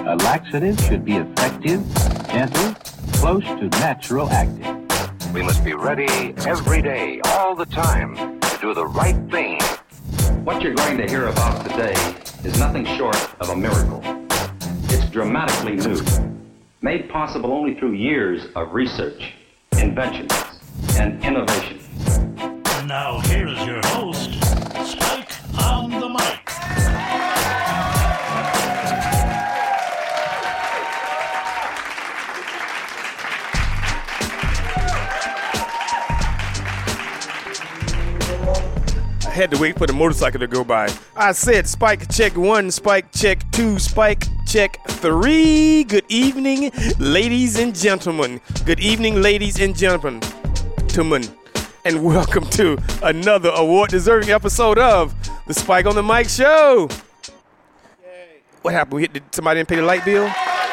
A laxative should be effective, gentle, close to natural acting. We must be ready every day, all the time, to do the right thing. What you're going to hear about today is nothing short of a miracle. It's dramatically new, made possible only through years of research, inventions, and innovation. And now here is your host, Spike on the mic. I had to wait for the motorcycle to go by. I said Spike check 1, Spike check 2, Spike check 3. Good evening, ladies and gentlemen. Good evening, ladies and gentlemen. And welcome to another award-deserving episode of the Spike on the Mic Show. Yay. What happened? Did somebody didn't pay the light bill?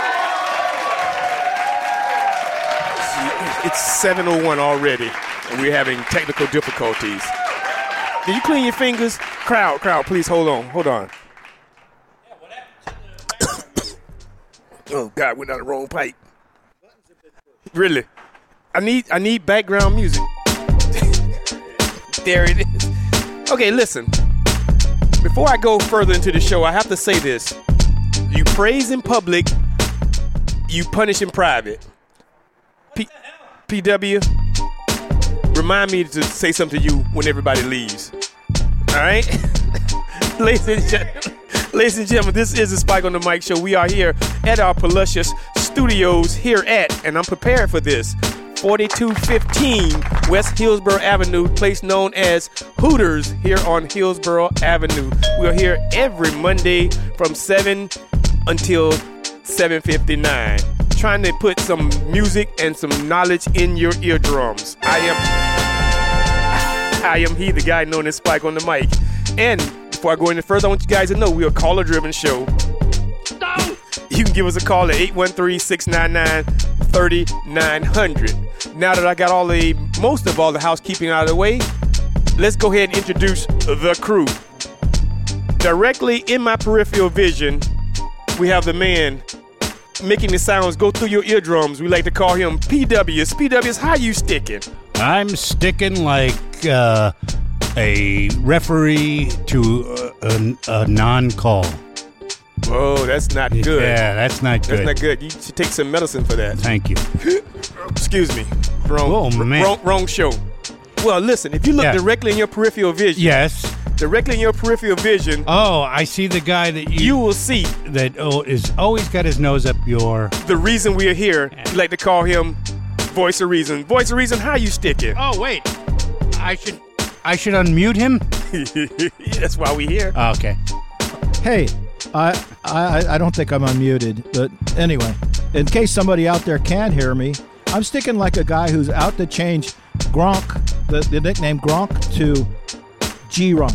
It's 7:01 already, and we're having technical difficulties. Can you clean your fingers? Crowd, please hold on. Yeah, what happened? Oh God, we're down the wrong pipe. Really? I need background music. There it is. Okay, listen. Before I go further into the show, I have to say this. You praise in public, you punish in private. PW, remind me to say something to you when everybody leaves. All right? Ladies and gentlemen, this is the Spike on the Mic Show. We are here at our Paluscious Studios here at, and I'm prepared for this, 4215 West Hillsborough Avenue, place known as Hooters here on Hillsborough Avenue. We are here every Monday from 7 until 7:59. Trying to put some music and some knowledge in your eardrums. I am he, the guy known as Spike on the Mic. And before I go any further, I want you guys to know we're a caller-driven show. You can give us a call at 813-699-3900. Now that I got most of all the housekeeping out of the way, let's go ahead and introduce the crew. Directly in my peripheral vision, we have the man making the sounds go through your eardrums. We like to call him PWs. PWs, how you sticking? I'm sticking like a referee to a non-call. Oh, that's not good. Yeah, that's not good. That's not good. You should take some medicine for that. Thank you. Excuse me. Wrong show. Well, listen, if you look directly in your peripheral vision. Yes. Directly in your peripheral vision. Oh, I see the guy that you will see. That is always got his nose up your. The reason we are here, we like to call him Voice of Reason. Voice of Reason, how you sticking? Oh, wait. I should unmute him? That's why we here. Oh, okay. Hey, I don't think I'm unmuted, but anyway, in case somebody out there can't hear me, I'm sticking like a guy who's out to change Gronk, the nickname Gronk, to G-Ron.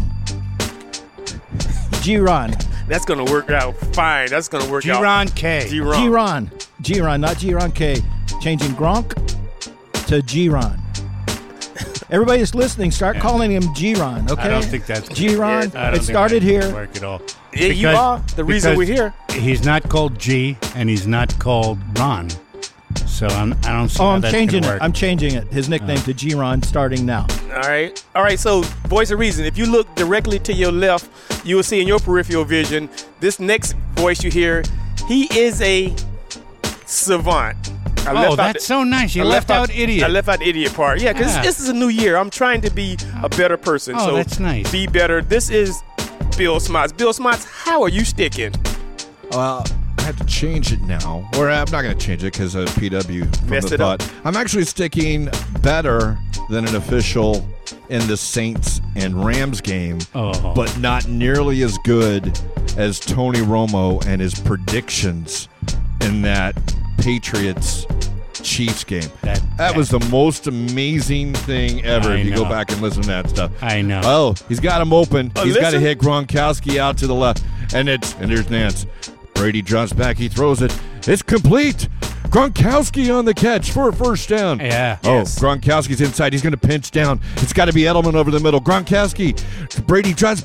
G-Ron. That's going to work out fine. That's going to work out. G-Ron K. G-Ron, not G-Ron K. Changing Gronk to G-Ron. Everybody that's listening, start calling him G-Ron, okay? I don't think that's G-Ron. Yeah, it started here. Work at all. Yeah, you are the reason we're here. He's not called G, and he's not called Ron. So I don't see how that's changing gonna it. work. I'm changing it. His nickname to G-Ron starting now. All right. So, Voice of Reason. If you look directly to your left, you will see in your peripheral vision this next voice you hear. He is a savant. That's so nice. You left out idiot. I left out the idiot part. Yeah, because this is a new year. I'm trying to be a better person. Oh, so that's nice. Be better. This is Bill Smots. Bill Smots, how are you sticking? Well, I have to change it now. Or I'm not going to change it because of PW from Messed the it thought. up. I'm actually sticking better than an official in the Saints and Rams game, but not nearly as good as Tony Romo and his predictions in that Patriots-Chiefs game. That was the most amazing thing ever if you go back and listen to that stuff. I know. Oh, he's got him open. He's got to listen. hit Gronkowski out to the left. And there's Nance. Brady drops back. He throws it. It's complete. Gronkowski on the catch for a first down. Yeah. Oh, Yes. Gronkowski's inside. He's going to pinch down. It's got to be Edelman over the middle. Gronkowski. Brady drops back.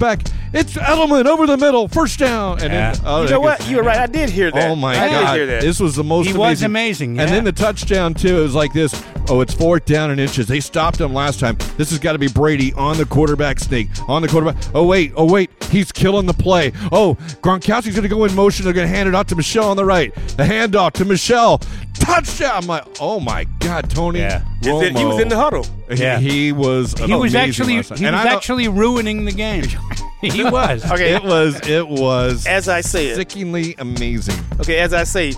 It's Edelman over the middle, first down. And then, You know what? You were right. I did hear that. Oh my I God! did hear that. This was the most. He was amazing. And yeah. then the touchdown too. It was like this. Oh, it's 4th down and inches. They stopped him last time. This has got to be Brady on the quarterback sneak. On the quarterback. Oh wait. He's killing the play. Oh, Gronkowski's going to go in motion. They're going to hand it off to Michelle on the right. The handoff to Michelle. Touchdown! Oh my God, Tony. Yeah. Romo. He was in the huddle. Yeah. He was. He was amazing actually last time. Ruining the game. He was. Okay. It was. As I said. Sickeningly amazing. Okay, as I say,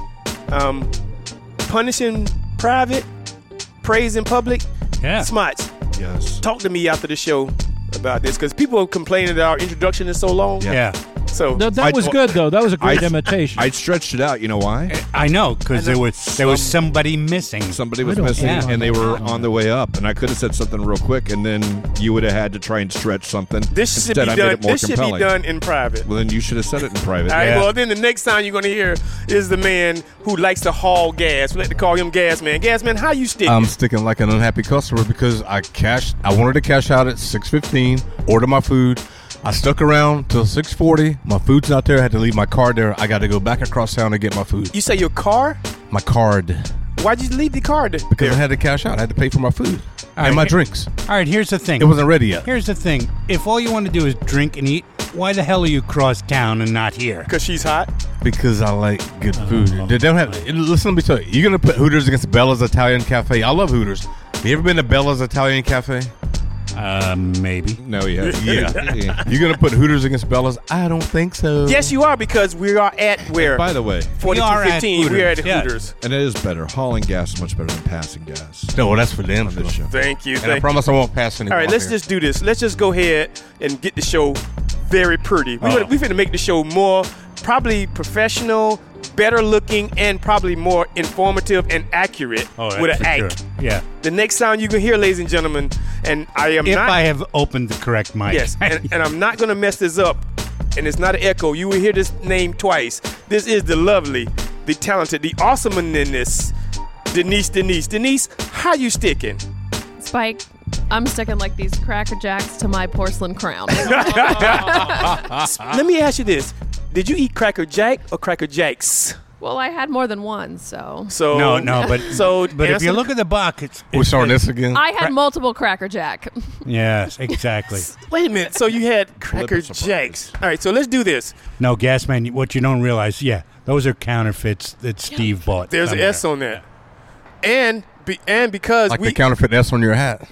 punishing private, praise in public. Yeah. Smots, Yes. talk to me after the show about this because people are complaining that our introduction is so long. Yeah. So That was good, though. That was a great imitation. I stretched it out. You know why? I know, because there was somebody missing. Somebody was missing, Yeah. and they were on the way up. And I could have said something real quick, and then you would have had to try and stretch something. this should Instead, be I made done. it more This should be compelling. done in private. Well, then you should have said it in private. All right. Yeah. Well, then the next time you're going to hear is the man who likes to haul gas. We like to call him Gas Man. Gas Man, how you stick? I'm sticking like an unhappy customer because I wanted to cash out at 6:15, order my food. I stuck around till 6:40. My food's not there. I had to leave my card there. I got to go back across town to get my food. You say your car? My card. Why'd you leave the car there? Because I had to cash out. I had to pay for my food All and right. my drinks. All right, here's the thing. It wasn't ready yet. Here's the thing. If all you want to do is drink and eat, why the hell are you cross town and not here? Because she's hot. Because I like good food. They don't have. Listen, let me tell you. You're gonna put Hooters against Bella's Italian Cafe. I love Hooters. Have you ever been to Bella's Italian Cafe? Maybe. No, yeah. Yeah. You're gonna put Hooters against Bella's? I don't think so. Yes, you are because we are at where? By the way, 4215. We are at Yeah. Hooters. and it is better. Hauling gas is much better than passing gas. No, well, that's for them. On this show. Thank you. And I Thank you. promise I won't pass anyone. All right, let's just do this. Let's just go ahead and get the show very pretty. We finna make the show more probably professional, better looking, and probably more informative and accurate with an for sure. Ike. Yeah. The next sound you can hear, ladies and gentlemen, and I am If not. I have opened the correct mic. Yes, and I'm not going to mess this up. And it's not an echo. You will hear this name twice. This is the lovely, the talented, the awesome in this, Denise. Denise, how you sticking? Spike, I'm sticking like these Cracker Jacks to my porcelain crown. Let me ask you this. Did you eat Cracker Jack or Cracker Jacks? Well, I had more than one, so. So No, but but if you look at the box, We're starting this again. I had multiple Cracker Jack. Yes, exactly. Wait a minute. So you had Cracker Jacks. All right, so let's do this. No, Gasman, what you don't realize, those are counterfeits that Steve bought. There's an somewhere. S on that. And because Like the counterfeit S on your hat.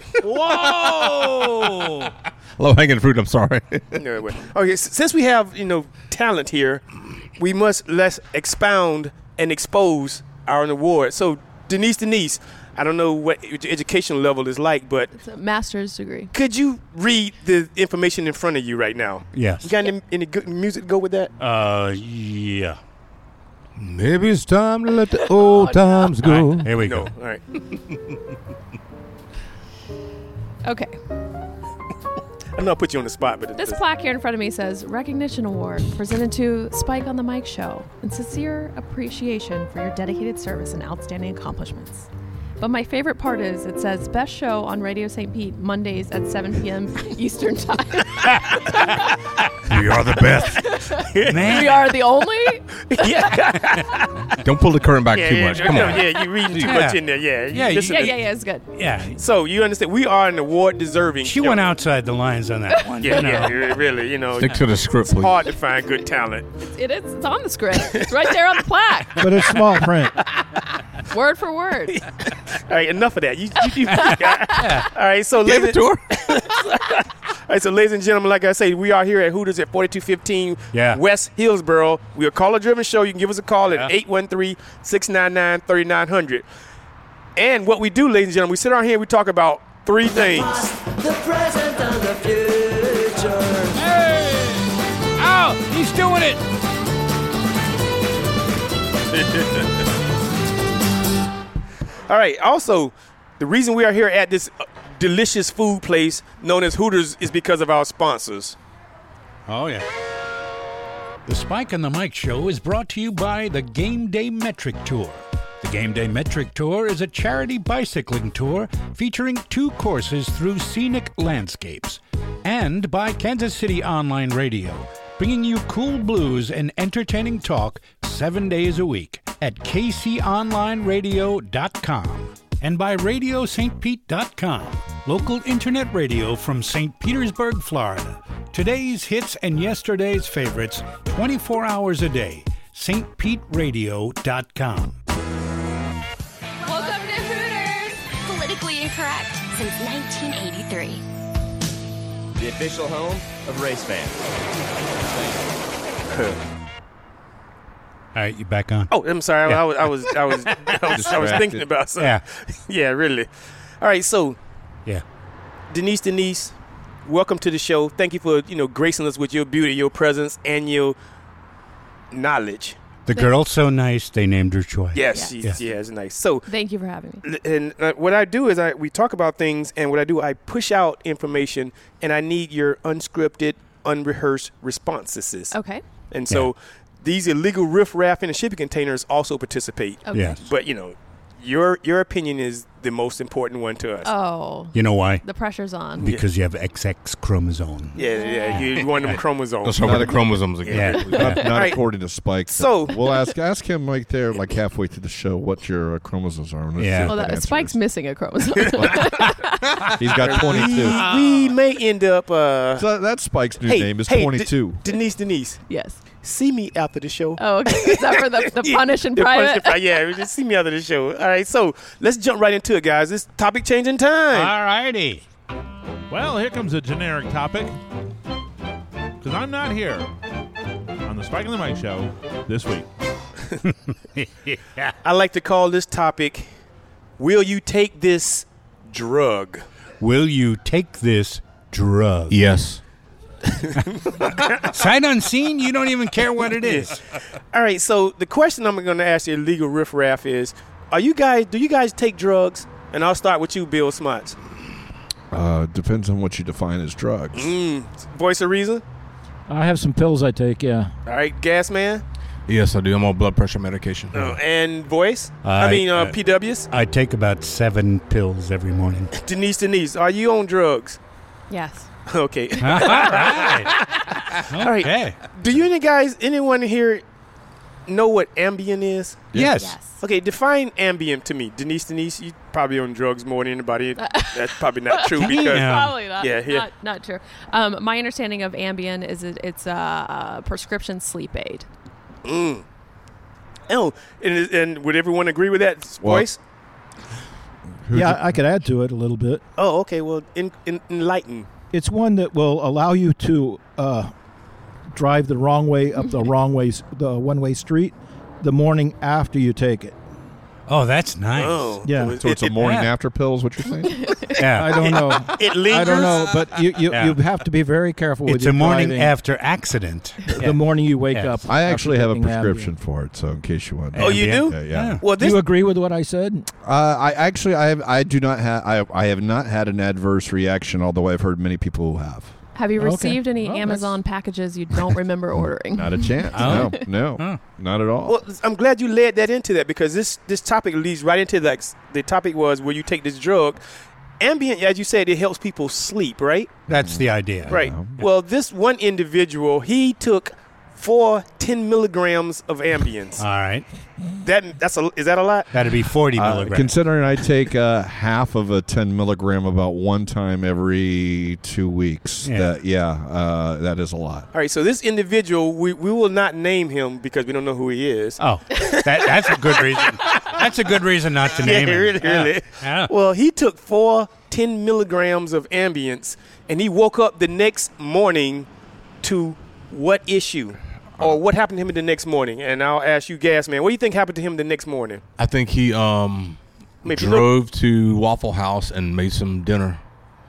Whoa! Low hanging fruit. I'm sorry. No, wait. Okay, since we have talent here, we must let's expound and expose our award. So Denise, I don't know what your educational level is like, but It's a master's degree. could you read the information in front of you right now? Yes. You got any good music to go with that? Yeah. Maybe it's time to let the old times go. All right, here we No. go. All right. Okay. I know I put you on the spot, but This plaque here in front of me says Recognition Award presented to Spike on the Mic Show in sincere appreciation for your dedicated service and outstanding accomplishments. But my favorite part is it says Best Show on Radio St. Pete, Mondays at 7 p.m. Eastern Time. We are the best. Man. We are the only? Don't pull the curtain back too yeah, much. yeah, Come no, on. yeah, you reading too Yeah. much in there. Yeah, Yeah, listen Yeah, to- it's good. Yeah. So you understand? We are an award-deserving. She went outside the lines on that one. Yeah, you know. yeah, really. Stick to the script, please. Hard to find good talent. It is. It's on the script. It's right there on the plaque. But it's small print. Word for word. All right, enough of that. All right, so Give it to her. All right, so ladies and gentlemen, like I say, we are here at Hooters at 4215 West Hillsboro. We are a caller-driven show. You can give us a call at 813-699-3900. And what we do, ladies and gentlemen, we sit around here and we talk about three things. The present and the future. Hey! Ow! He's doing it! All right, also, the reason we are here at this delicious food place known as Hooters is because of our sponsors. Oh, yeah. The Spike and the Mike Show is brought to you by the Game Day Metric Tour. The Game Day Metric Tour is a charity bicycling tour featuring 2 courses through scenic landscapes. And by Kansas City Online Radio, bringing you cool blues and entertaining talk 7 days a week at kconlineradio.com. And by RadioSt. Pete.com, local internet radio from St. Petersburg, Florida. Today's hits and yesterday's favorites 24 hours a day. stpeteradio.com. Welcome to Hooters! Politically incorrect since 1983. The official home of race fans. All right, you back on? Oh, I'm sorry. Yeah. I was thinking about something. Yeah. Yeah, really. All right, so Yeah. Denise, welcome to the show. Thank you for, gracing us with your beauty, your presence, and your knowledge. The girl's so nice, they named her Joy. Yes, it's nice. So Thank you for having me. And what I do is we talk about things, and what I do, I push out information, and I need your unscripted, unrehearsed responses. Okay. And so these illegal riffraff in the shipping containers also participate. Okay. Yes. But, your opinion is the most important one to us. Oh. You know why? The pressure's on. Because you have XX chromosome. Yeah, you want them chromosomes. Let's talk about the chromosomes again. Yeah. Not Right. according to Spike. So- we'll ask him right there, like halfway through the show, what your chromosomes are. And let's Yeah. see what Well, that answer Spike's is. missing a chromosome. He's got 22. We may end up. So that's Spike's new name is 22. Denise. Yes. See me after the show. Oh, okay. Is that for the punish in The private? yeah, just see me after the show. All right, so let's jump right into it, guys. It's topic changing time. All righty. Well, here comes a generic topic. Because I'm not here on the Spike and the Mike show this week. I like to call this topic, will you take this drug? Will you take this drug? Yes. Sight unseen, you don't even care what it is. All right, so the question I'm going to ask you, legal riffraff, is, do you guys take drugs? And I'll start with you, Bill Smuts. Depends on what you define as drugs. Voice of reason? I have some pills I take, yeah. All right, Gas Man? Yes, I do. I'm on blood pressure medication. And Voice? PWs? I take about 7 pills every morning. Denise, are you on drugs? Yes. Okay. All right. All right. Okay. Do anyone here know what Ambien is? Yes. Okay, define Ambien to me. Denise, you probably on drugs more than anybody. That's probably not true because Probably not. Yeah. Not true. My understanding of Ambien is it's a prescription sleep aid. Oh, and would everyone agree with that voice? Yeah, I could add to it a little bit. Oh, okay. Well, enlighten. It's one that will allow you to drive the wrong way up the one-way street the morning after you take it. Oh, that's nice. Oh, Yeah. So it's a morning after pill is what you're saying? Yeah. I don't know. It lingers. I don't know, but you have to be very careful with It's your a morning driving after accident. the morning you wake up. I actually have a after taking prescription Ambien. for it, so in case you want. Oh, you do? Yeah. Well, Do you agree with what I said? I do not have. I have not had an adverse reaction, although I've heard many people who have. Have you Okay. received any Well, Amazon packages you don't remember ordering? Not a chance. Oh. No, not at all. Well, I'm glad you led that into that because this topic leads right into the topic was, will you take this drug? Ambien, as you said, it helps people sleep, right? That's the idea. Right. Well, this one individual, he took 4 10 milligrams of Ambiens. All right. Is that a lot? That'd be 40 milligrams. Considering I take half of a 10 milligram about one time every 2 weeks, that is a lot. All right. So this individual, we will not name him because we don't know who he is. Oh, that's a good reason. That's a good reason not to name him. Really. Yeah. Well, he took 4 10 milligrams of Ambience, and he woke up the next morning to what issue? Or what happened to him the next morning? And I'll ask you, Gas Man, what do you think happened to him the next morning? I think he drove to Waffle House and made some dinner.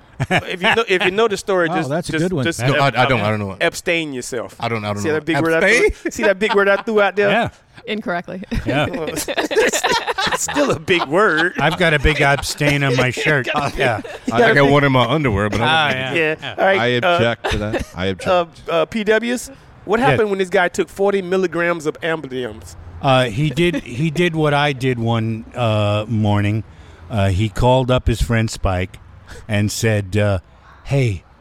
If you know the story, Oh, that's a good one. No, I don't know it. Abstain yourself. I don't See know. that big word see that big word I threw out there? Yeah. Incorrectly. Yeah. It's still a big word. I've got a big abstain on my shirt. Yeah. I got one in my underwear, but Yeah. All right. I object to that. I object. PWs, what happened when this guy took 40 milligrams of Ambience? He did what I did one morning. He called up his friend Spike and said, "Hey,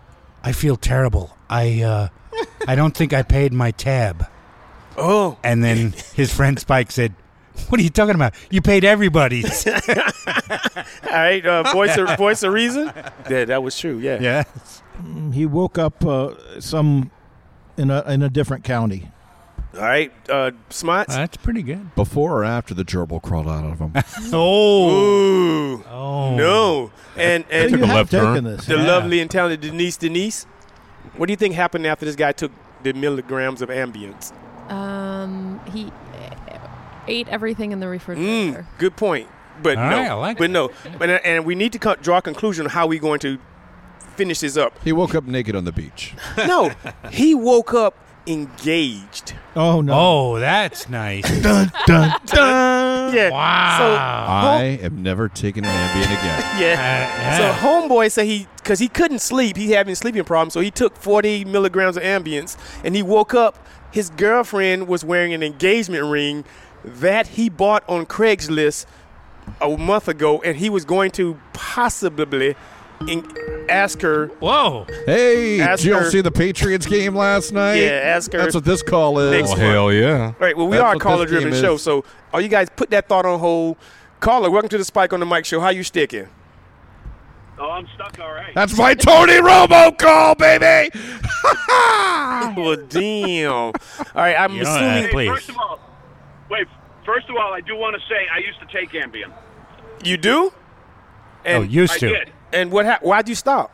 I feel terrible. I don't think I paid my tab. Oh. And then his friend Spike said, what are you talking about? You paid everybody's. All right, voice of reason? Yeah, that was true, yeah. Yeah. He woke up in a different county. All right, Smots? That's pretty good. Before or after the gerbil crawled out of him? Ooh. No. And You have taken this. the lovely and talented Denise. What do you think happened after this guy took the milligrams of Ambience? He ate everything in the refrigerator. Good point. But All no. right, I like but no. And we need to draw a conclusion on how we're going to finish this up. He woke up naked on the beach. No. He woke up engaged. Oh, no. Oh, that's nice. Dun, dun, dun. Yeah. I am never taking an Ambien again. Yeah. So homeboy said because he couldn't sleep, he having sleeping problems, so he took 40 milligrams of Ambience, and he woke up. His girlfriend was wearing an engagement ring that he bought on Craigslist a month ago, and he was going to possibly ask her. Whoa. Hey, Ask did you her- see the Patriots game last night? Yeah, ask her. That's what this call is. Next Oh, hell yeah. All right, well, we That's are a what this caller-driven game show, is. so all you guys put that thought on hold. Caller, welcome to the Spike on the Mic show. How you sticking? Oh, I'm stuck all right. That's my Tony Romo call, baby. Well, damn. All right, I'm You know assuming. that, please. First of all, I do want to say I used to take Ambien. You do? And used I to. did. And why'd you stop?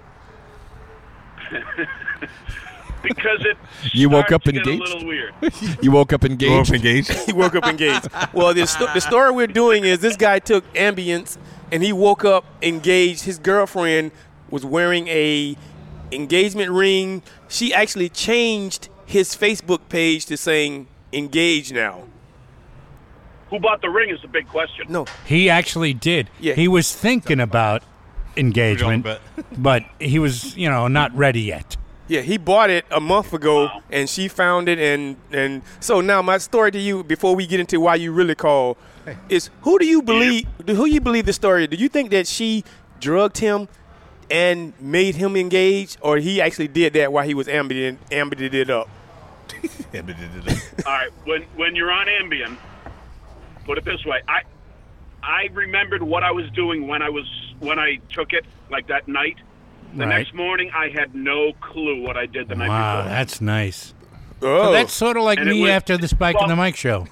Because it You woke up starts to get engaged? a little weird. You woke up engaged? He woke up engaged. Well, the story we're doing is this guy took Ambience and he woke up engaged. His girlfriend was wearing a engagement ring. She actually changed his Facebook page to saying engaged now. Who bought the ring is the big question. No. He actually did. Yeah. He was thinking about engagement, but he was, not ready yet. Yeah, he bought it a month ago, and she found it, and so now my story to you before we get into why you really called is who you believe the story? Do you think that she drugged him and made him engaged, or he actually did that while he was ambied it up? All right, when you're on Ambien, put it this way, I remembered what I was doing when I took it, like that night. The Right. next morning, I had no clue what I did the night Wow, before. that's nice. Oh. So that's sort of like And it me was- after the Spike on the Mic show.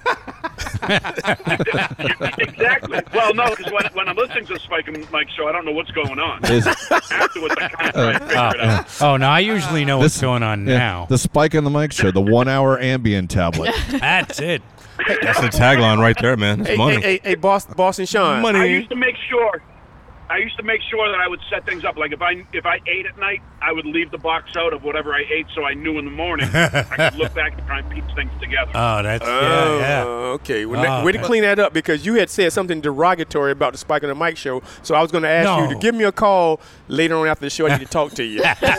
Exactly. Well, no, because when I'm listening to the Spike and Mike show, I don't know what's going on. Is- Afterwards, I kind of try to figure it out. Oh, no, I usually know what's going on Yeah, now. The Spike on the Mic show, the 1 hour Ambien tablet. That's it. That's the tagline right there, man. It's money. Hey, Boston Sean. I used to make sure that I would set things up. Like if I ate at night, I would leave the box out of whatever I ate, so I knew in the morning I could look back and try and piece things together. Oh, that's okay. Well, way to clean that up because you had said something derogatory about the Spike on the Mic show. So I was going to ask you to give me a call later on after the show. I need to talk to you.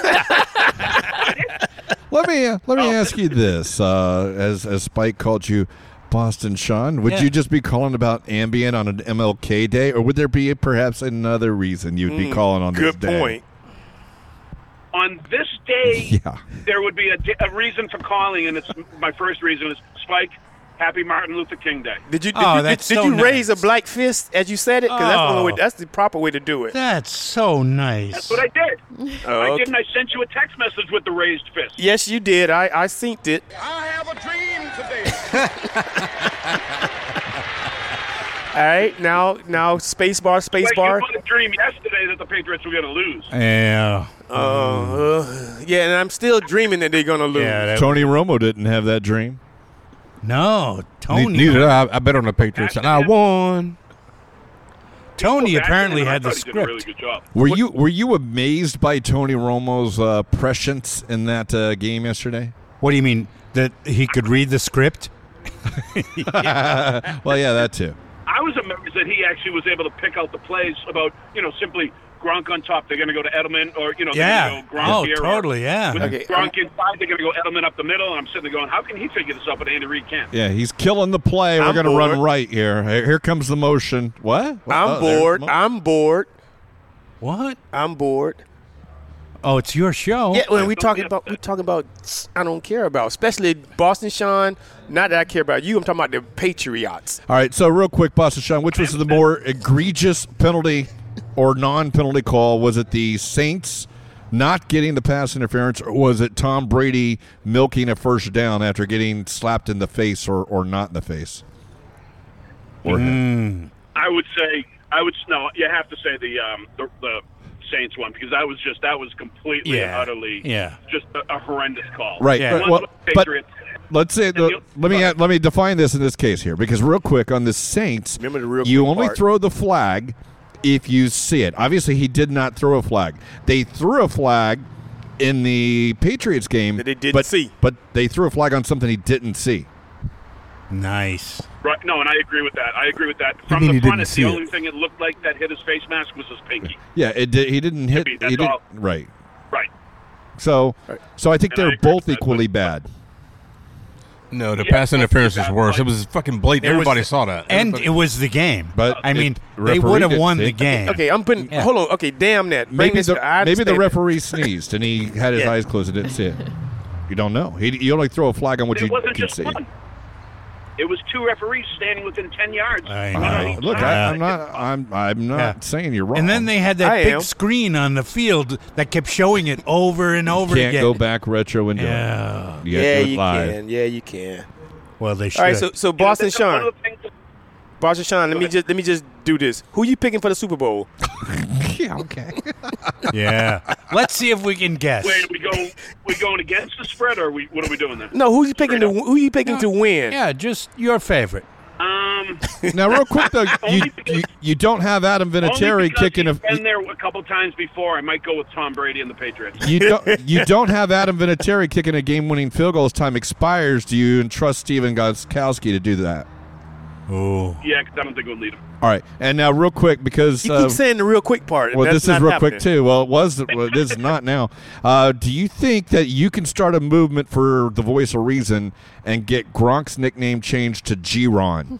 Let me ask you this: as Spike called you Boston Sean, would Yeah. you just be calling about Ambien on an MLK day, or would there be perhaps another reason you'd be calling on this Good day? point. On this day, Yeah. there would be a reason for calling, and it's my first reason is Spike. Happy Martin Luther King Day. Did you raise a black fist as you said it? Because that's the proper way to do it. That's so nice. That's what I did. Oh, I okay. did, and I sent you a text message with the raised fist. Yes, you did. I synced it. I have a dream today. All right, now spacebar. You put a dream yesterday that the Patriots were going to lose. Yeah. Yeah, and I'm still dreaming that they're gonna lose. Yeah, Tony Romo didn't have that dream. No, Tony. Neither did I. I bet on the Patriots, and I won. Tony apparently I had the thought he did a really script. good job. Were you amazed by Tony Romo's prescience in that game yesterday? What do you mean that he could read the script? Well, yeah, that too. I was amazed that he actually was able to pick out the plays about, simply Gronk on top. They're going to go to Edelman, or they're Yeah. going to go Gronk Oh, here. totally, yeah. With Okay, Gronk inside, they're going to go Edelman up the middle, and I'm sitting there going, how can he figure this out, but Andy Reid can't? Yeah, he's killing the play. We're I'm going to run bored. right here. Here comes the motion. What? I'm Oh, there's bored. mo- I'm bored. What? I'm bored. Oh, it's your show. Yeah, when we talking about I don't care about, especially Boston Sean. Not that I care about you. I'm talking about the Patriots. All right, so real quick, Boston Sean, which was the more egregious penalty or non-penalty call? Was it the Saints not getting the pass interference, or was it Tom Brady milking a first down after getting slapped in the face or not in the face? Or I would no. You have to say the Saints one, because that was completely and utterly just a horrendous call. Right. Yeah. But let's say let me define this in this case here, because real quick on the Saints, you only throw the flag if you see it. Obviously, he did not throw a flag. They threw a flag in the Patriots game that they didn't see, but they threw a flag on something he didn't see. Nice. Right. No, and I agree with that. From the front, the only thing it looked like that hit his face mask was his pinky. Yeah, it did. He didn't hit. That's he didn't, all. Right. Right. So I think they're both equally bad. No, the pass interference is worse. It was fucking blatant. Everybody saw that. And it was the game. But I mean, they would have won the game. Okay, I'm putting. Yeah. Hold on. Okay, damn that. Maybe the referee sneezed and he had his eyes closed and didn't see it. You don't know. You only throw a flag on what you can see. One. It was two referees standing within 10 yards. I know. Look, I'm not saying you're wrong. And then they had that big screen on the field that kept showing it over and over again. Can't go back retro and do it. You can. Yeah, you can. Well, they should. All right, so Boston Sean. Boston Sean, let me just do this. Who you picking for the Super Bowl? Yeah, okay. Yeah. Let's see if we can guess. Wait, we going against the spread, or what are we doing then? No, who you picking to win? Yeah, just your favorite. Now, real quick though, you don't have Adam Vinatieri kicking I've been there a couple times before. I might go with Tom Brady and the Patriots. You don't have Adam Vinatieri kicking a game-winning field goal as time expires. Do you entrust Steven Gostkowski to do that? Oh. Yeah, because I don't think we'll need him. All right, and now real quick, because you keep saying the real quick part. Well, this is real quick too. Well, it is not now. Do you think that you can start a movement for the Voice of Reason and get Gronk's nickname changed to G-Ron?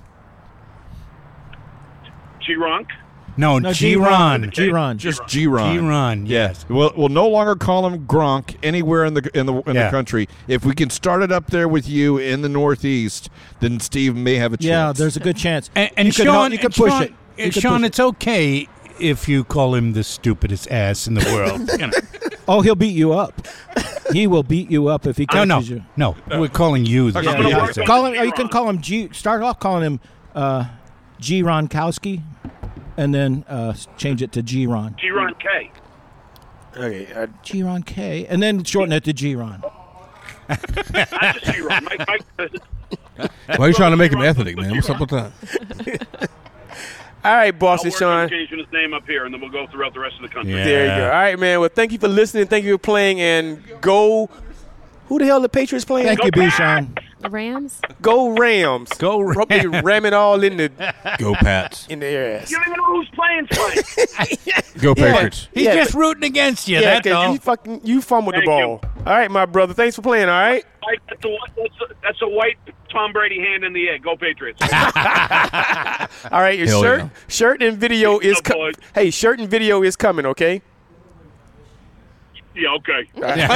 G-Ronk? No, G-Ron. G-Ron. Just G-Ron. G-Ron, yes. We'll no longer call him Gronk anywhere in the country. If we can start it up there with you in the Northeast, then Steve may have a chance. Yeah, there's a good chance. And Sean, you can push it. Sean, it's okay if you call him the stupidest ass in the world. You know. Oh, he'll beat you up. He will beat you up if he catches you. No, we're calling you. Call him. You can call him G. Start off calling him G-Ronkowski. And then change it to G-Ron. G-Ron K. Okay. G-Ron K. And then shorten it to G-Ron. Not just G-Ron. Why are you trying to make him ethnic, man? What's up with that? All right, Boston Sean. Changing his name up here, and then we'll go throughout the rest of the country. Yeah. There you go. All right, man. Well, thank you for listening. Thank you for playing. And go. Who the hell the Patriots playing? Thank you, B-Sean. The Rams? Go Rams. Go Rams. They ram it all in the Go Pats. in their ass. You don't even know who's playing tonight. Go Patriots. He's just rooting against you. Yeah, that's all. You fumbled the Thank ball. All right, my brother. Thanks for playing. All right. That's a white Tom Brady hand in the air. Go Patriots. All right, your shirt and video is coming. Hey, shirt and video is coming. Okay. Yeah. Okay.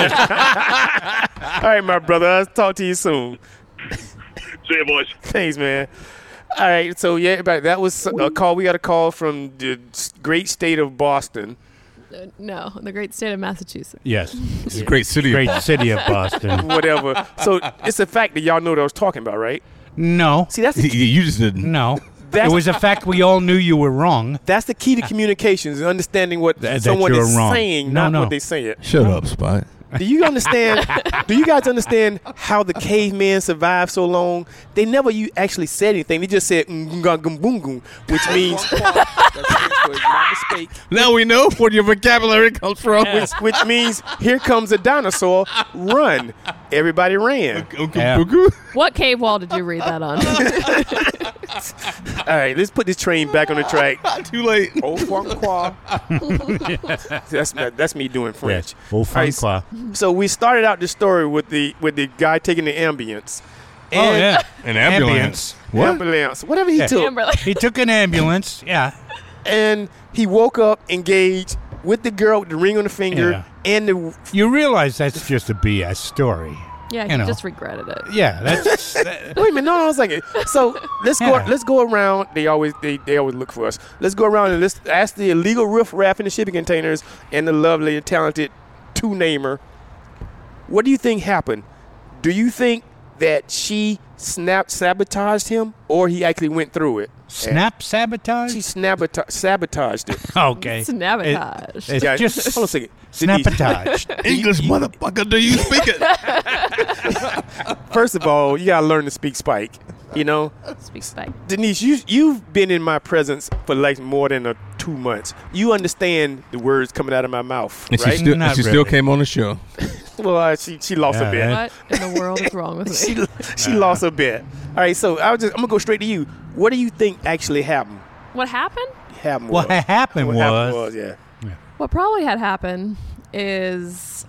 All right, my brother. I'll talk to you soon. See you, boys. Thanks, man. All right, so that was a call. We got a call from the great state of Boston. No, the great state of Massachusetts. Yes, it's a great city. Great city of Boston. Whatever. So it's a fact that y'all know what I was talking about, right? No. See, that's you just didn't. No. It was a fact we all knew you were wrong. That's the key to communications: understanding what someone is saying, not what they say it. Shut up, Spot. Do you understand? Do you guys understand how the cavemen survived so long? They never actually said anything. They just said which means now we know where your vocabulary comes from. Which means here comes a dinosaur. Run! Everybody ran. What cave wall did you read that on? All right, let's put this train back on the track. Too late. That's me doing French. Right, so we started out the story with the guy taking the ambulance. And an ambulance. What? Ambulance. Whatever he took. He took an ambulance. Yeah. And he woke up engaged with the girl with the ring on the finger Yeah. and the. You realize that's just a BS story. Yeah, You he know. just regretted it. Yeah, that's Wait a minute, no, 1 second. So let's Yeah. go around. They always look for us. Let's go around and let's ask the illegal riffraff in the shipping containers and the lovely and talented two-namer. What do you think happened? Do you think that she sabotaged him, or he actually went through it? sabotage. She sabotaged it. Okay. Sabotage. It's Yeah, just hold on a second. sabotage. English, motherfucker, do you speak it? First of all, you gotta learn to speak Spike. You know, Speak Spike. Denise, you've been in my presence for like more than 2 months. You understand the words coming out of my mouth, And right? she still came on the show. Well, she lost a bit. What in the world is wrong with me? She lost a bit. All right, so I'm gonna go straight to you. What do you think actually happened? What happened? What happened was, yeah. What probably had happened is,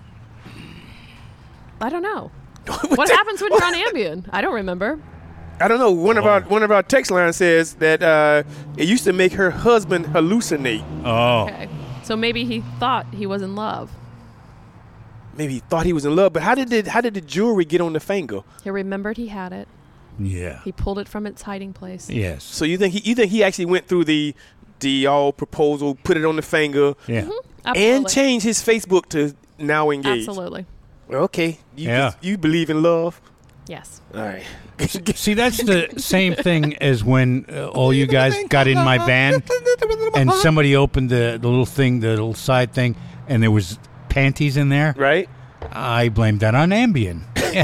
I don't know. What happens when you're on Ambien? I don't remember. I don't know. One of our text lines says that it used to make her husband hallucinate. Oh. Okay. So maybe he thought he was in love. Maybe he thought he was in love, but how did the jewelry get on the finger? He remembered he had it. Yeah. He pulled it from its hiding place. Yes. So you think he actually went through the all proposal, put it on the finger, Yeah. Mm-hmm. and changed his Facebook to now engaged? Absolutely. Okay. Yeah. You believe in love? Yes. All right. See, that's the same thing as when all you guys got in my van and somebody opened the little thing, the little side thing, and there was panties in there. Right. I blamed that on Ambien.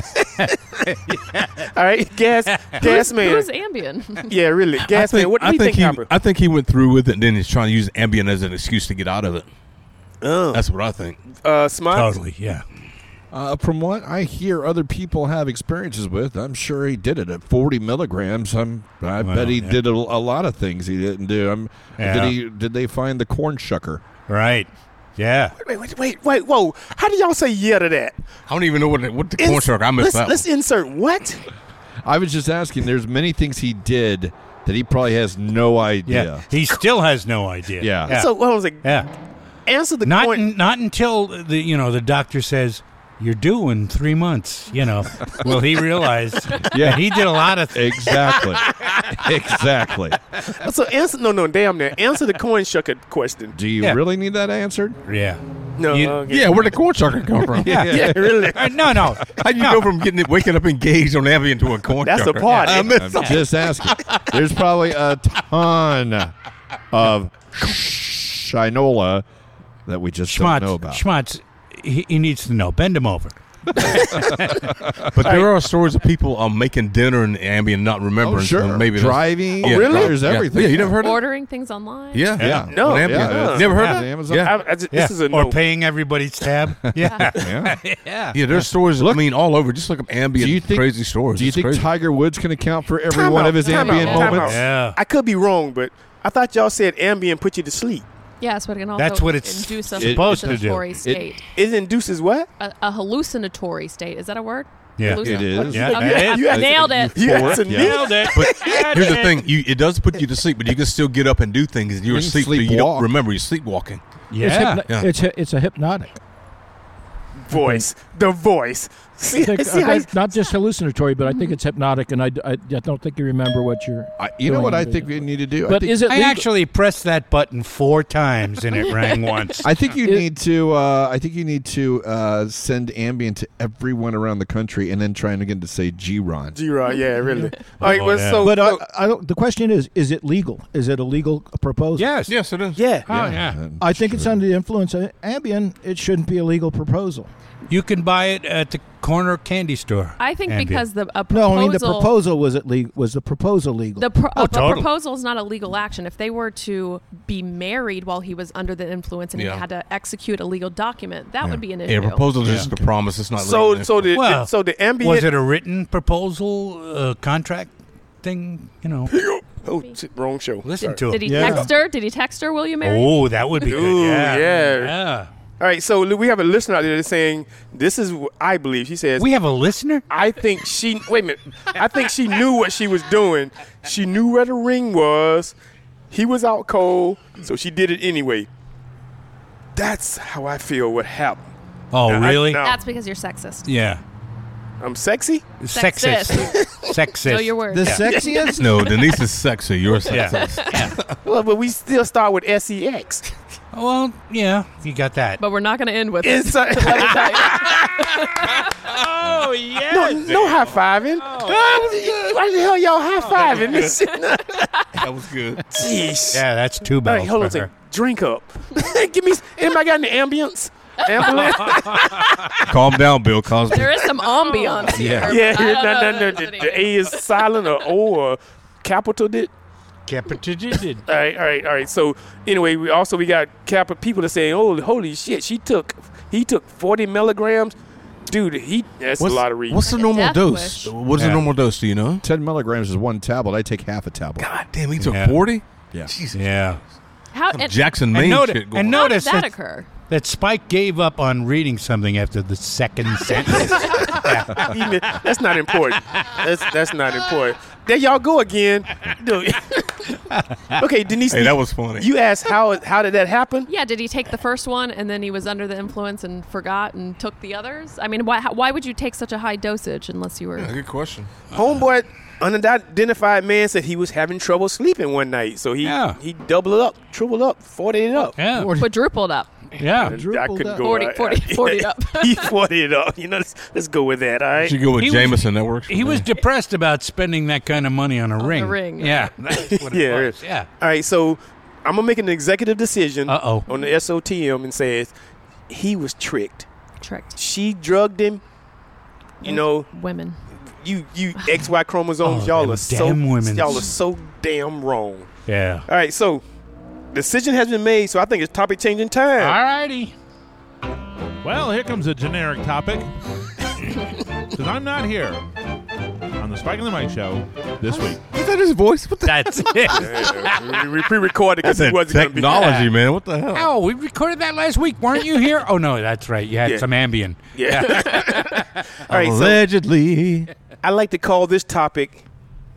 All right, gas man. Who's Ambien? Yeah, really, gas man. What do you think happened? I think he went through with it and then he's trying to use Ambien as an excuse to get out of it. Oh. That's what I think. Smart. Totally, yeah. From what I hear other people have experiences with, I'm sure he did it at 40 milligrams. I bet he did a lot of things he didn't do. Did they find the corn shucker? Right. Yeah. Wait, whoa. How did y'all say yeah to that? I don't even know what the corn shucker. I missed that. Let's insert what? I was just asking. There's many things he did that he probably has no idea. Yeah. He still has no idea. Yeah. So what was it? Yeah. Answer the not point. Not until the doctor says you're due in 3 months. Well, he realized that he did a lot of things. Exactly. So answer damn near. Answer the corn shucker question. Do you really need that answered? Yeah. No. Yeah, where'd the corn shucker come from? Yeah, really. No. How'd you go from waking up engaged on Ambien to a corn That's shucker? the party. I'm just asking. There's probably a ton of shinola that we just don't know about. Schmutz, he needs to know. Bend him over. But there are stories of people making dinner and Ambien not remembering. Oh, sure. So maybe driving. Oh, really? There's everything. Yeah, you never heard of it? Ordering things online. Yeah. No. With Ambien. Yeah. Never heard Yeah. of it? Amazon. This is a or no. paying everybody's tab. Yeah. Yeah. Yeah, there's stories. all over. Just look up Ambien. Do you think- crazy stories? Do you It's think crazy. Tiger Woods can account for every Time one out, of his time Ambien out, time moments? out. Yeah. I could be wrong, but I thought y'all said Ambien put you to sleep. Yes, but it can also That's what it's induce a supposed to do. hallucinatory state. It induces what? A hallucinatory state. Is that a word? Yeah. It is. Yeah, Okay. that is. You nailed it. You Euphoric, answered yeah. Nailed it. But here's the thing: it does put you to sleep, but you can still get up and do things. You're You can asleep, so you sleepwalk. don't remember. You're sleepwalking. Yeah. It's a hypnotic. Voice. The voice. See how Not just hallucinatory, but I think it's hypnotic, and I don't think you remember what you're. You know doing. what I think we need to do? But is it I legal? actually pressed that button 4 times and it rang once. I think you need to. I think you need to send Ambien to everyone around the country, and then trying again to say G-Ron. G-Rod, yeah, really. All right, well, yeah. so But I don't. The question is it legal? Is it a legal proposal? Yes. Yes, it is. yeah. Oh, yeah. I think it's under the influence of Ambien. It shouldn't be a legal proposal. You can buy it at the corner candy store. I think Ambien. because a proposal. No, I mean the proposal was the proposal legal? The totally. proposal is not a legal action. If they were to be married while he was under the influence and he had to execute a legal document, that would be an issue. Yeah, proposal is just a promise. It's not So legal. so the Well, so the Ambien Was it a written proposal contract thing? Oh, shit, wrong show. Listen Sorry. to Did it. he text her? Did he text her? Will you marry? Oh, that would be Ooh, good. yeah. Yeah. All right, so we have a listener out there that's saying this is what I believe. She says We have a listener? I think she wait a minute. I think she knew what she was doing. She knew where the ring was. He was out cold, so she did it anyway. That's how I feel what happened. Oh, really? That's because you're sexist. Yeah. I'm sexy? Sexist. Sexist. Know your words. The sexiest? No, Denise is sexy. You're sexist. Yeah. Well, but we still start with SEX. Well, yeah, you got that. But we're not going to end with Inside. Oh, yeah. No high fiving. Why the hell y'all high fiving? That was good. Jeez. Yeah, that's 2 All bells right, hold on a for her. second. Drink up. Give me. Anybody got any ambulance? Ambulance? Calm down, Bill Cosby. There is some ambiance here. Yeah. but I don't know No. if there's any- The A is silent or O or capital did. Capital did. All right. So anyway, we got people that saying, "Oh, holy shit, he took 40 milligrams." Dude, that's a lot of reading. What's the normal Death dose? wish. What is the normal dose? Do you know? 10 milligrams is 1 tablet. I take half a tablet. God damn, he took Yeah. 40? Yeah. Jesus. Yeah. How, Some and, Jackson, And, Maine shit going on. how did notice that occur? that Spike gave up on reading something after the second sentence. That's not important. That's not important. There y'all go again. Dude. Okay, Denise. Hey, that was funny. You asked how did that happen? Yeah, did he take the first one and then he was under the influence and forgot and took the others? I mean, why would you take such a high dosage unless you were... Yeah, good question. Homeboy, unidentified man said he was having trouble sleeping one night, so he doubled it up, tripled up, 40 it up. Yeah. Quadrupled up. Yeah. I couldn't go 40 up. He 40 it up. Let's go with that. All right. You should go with He Jameson. That works. He was depressed about spending that kind of money on a ring. the ring. Yeah. That's what Yeah. it was. Yeah. All right. So I'm gonna make an executive decision Uh-oh. on the SOTM and says he was tricked. Tricked. She drugged him. You know, Women. you XY chromosomes. Oh, y'all them are so damn women. y'all are so damn wrong. Yeah. All right. So decision has been made. So I think it's topic changing time. All righty. Well, here comes a generic topic. Because I'm not here on the Spike and the Mike show this week. Is that his voice? What the That's it. Yeah, we pre-recorded because That's he wasn't going to be. technology, man. What the hell? Oh, we recorded that last week. Weren't you here? Oh, no, that's right. You had Yeah. some Ambien. Yeah. All right. So Allegedly. I like to call this topic.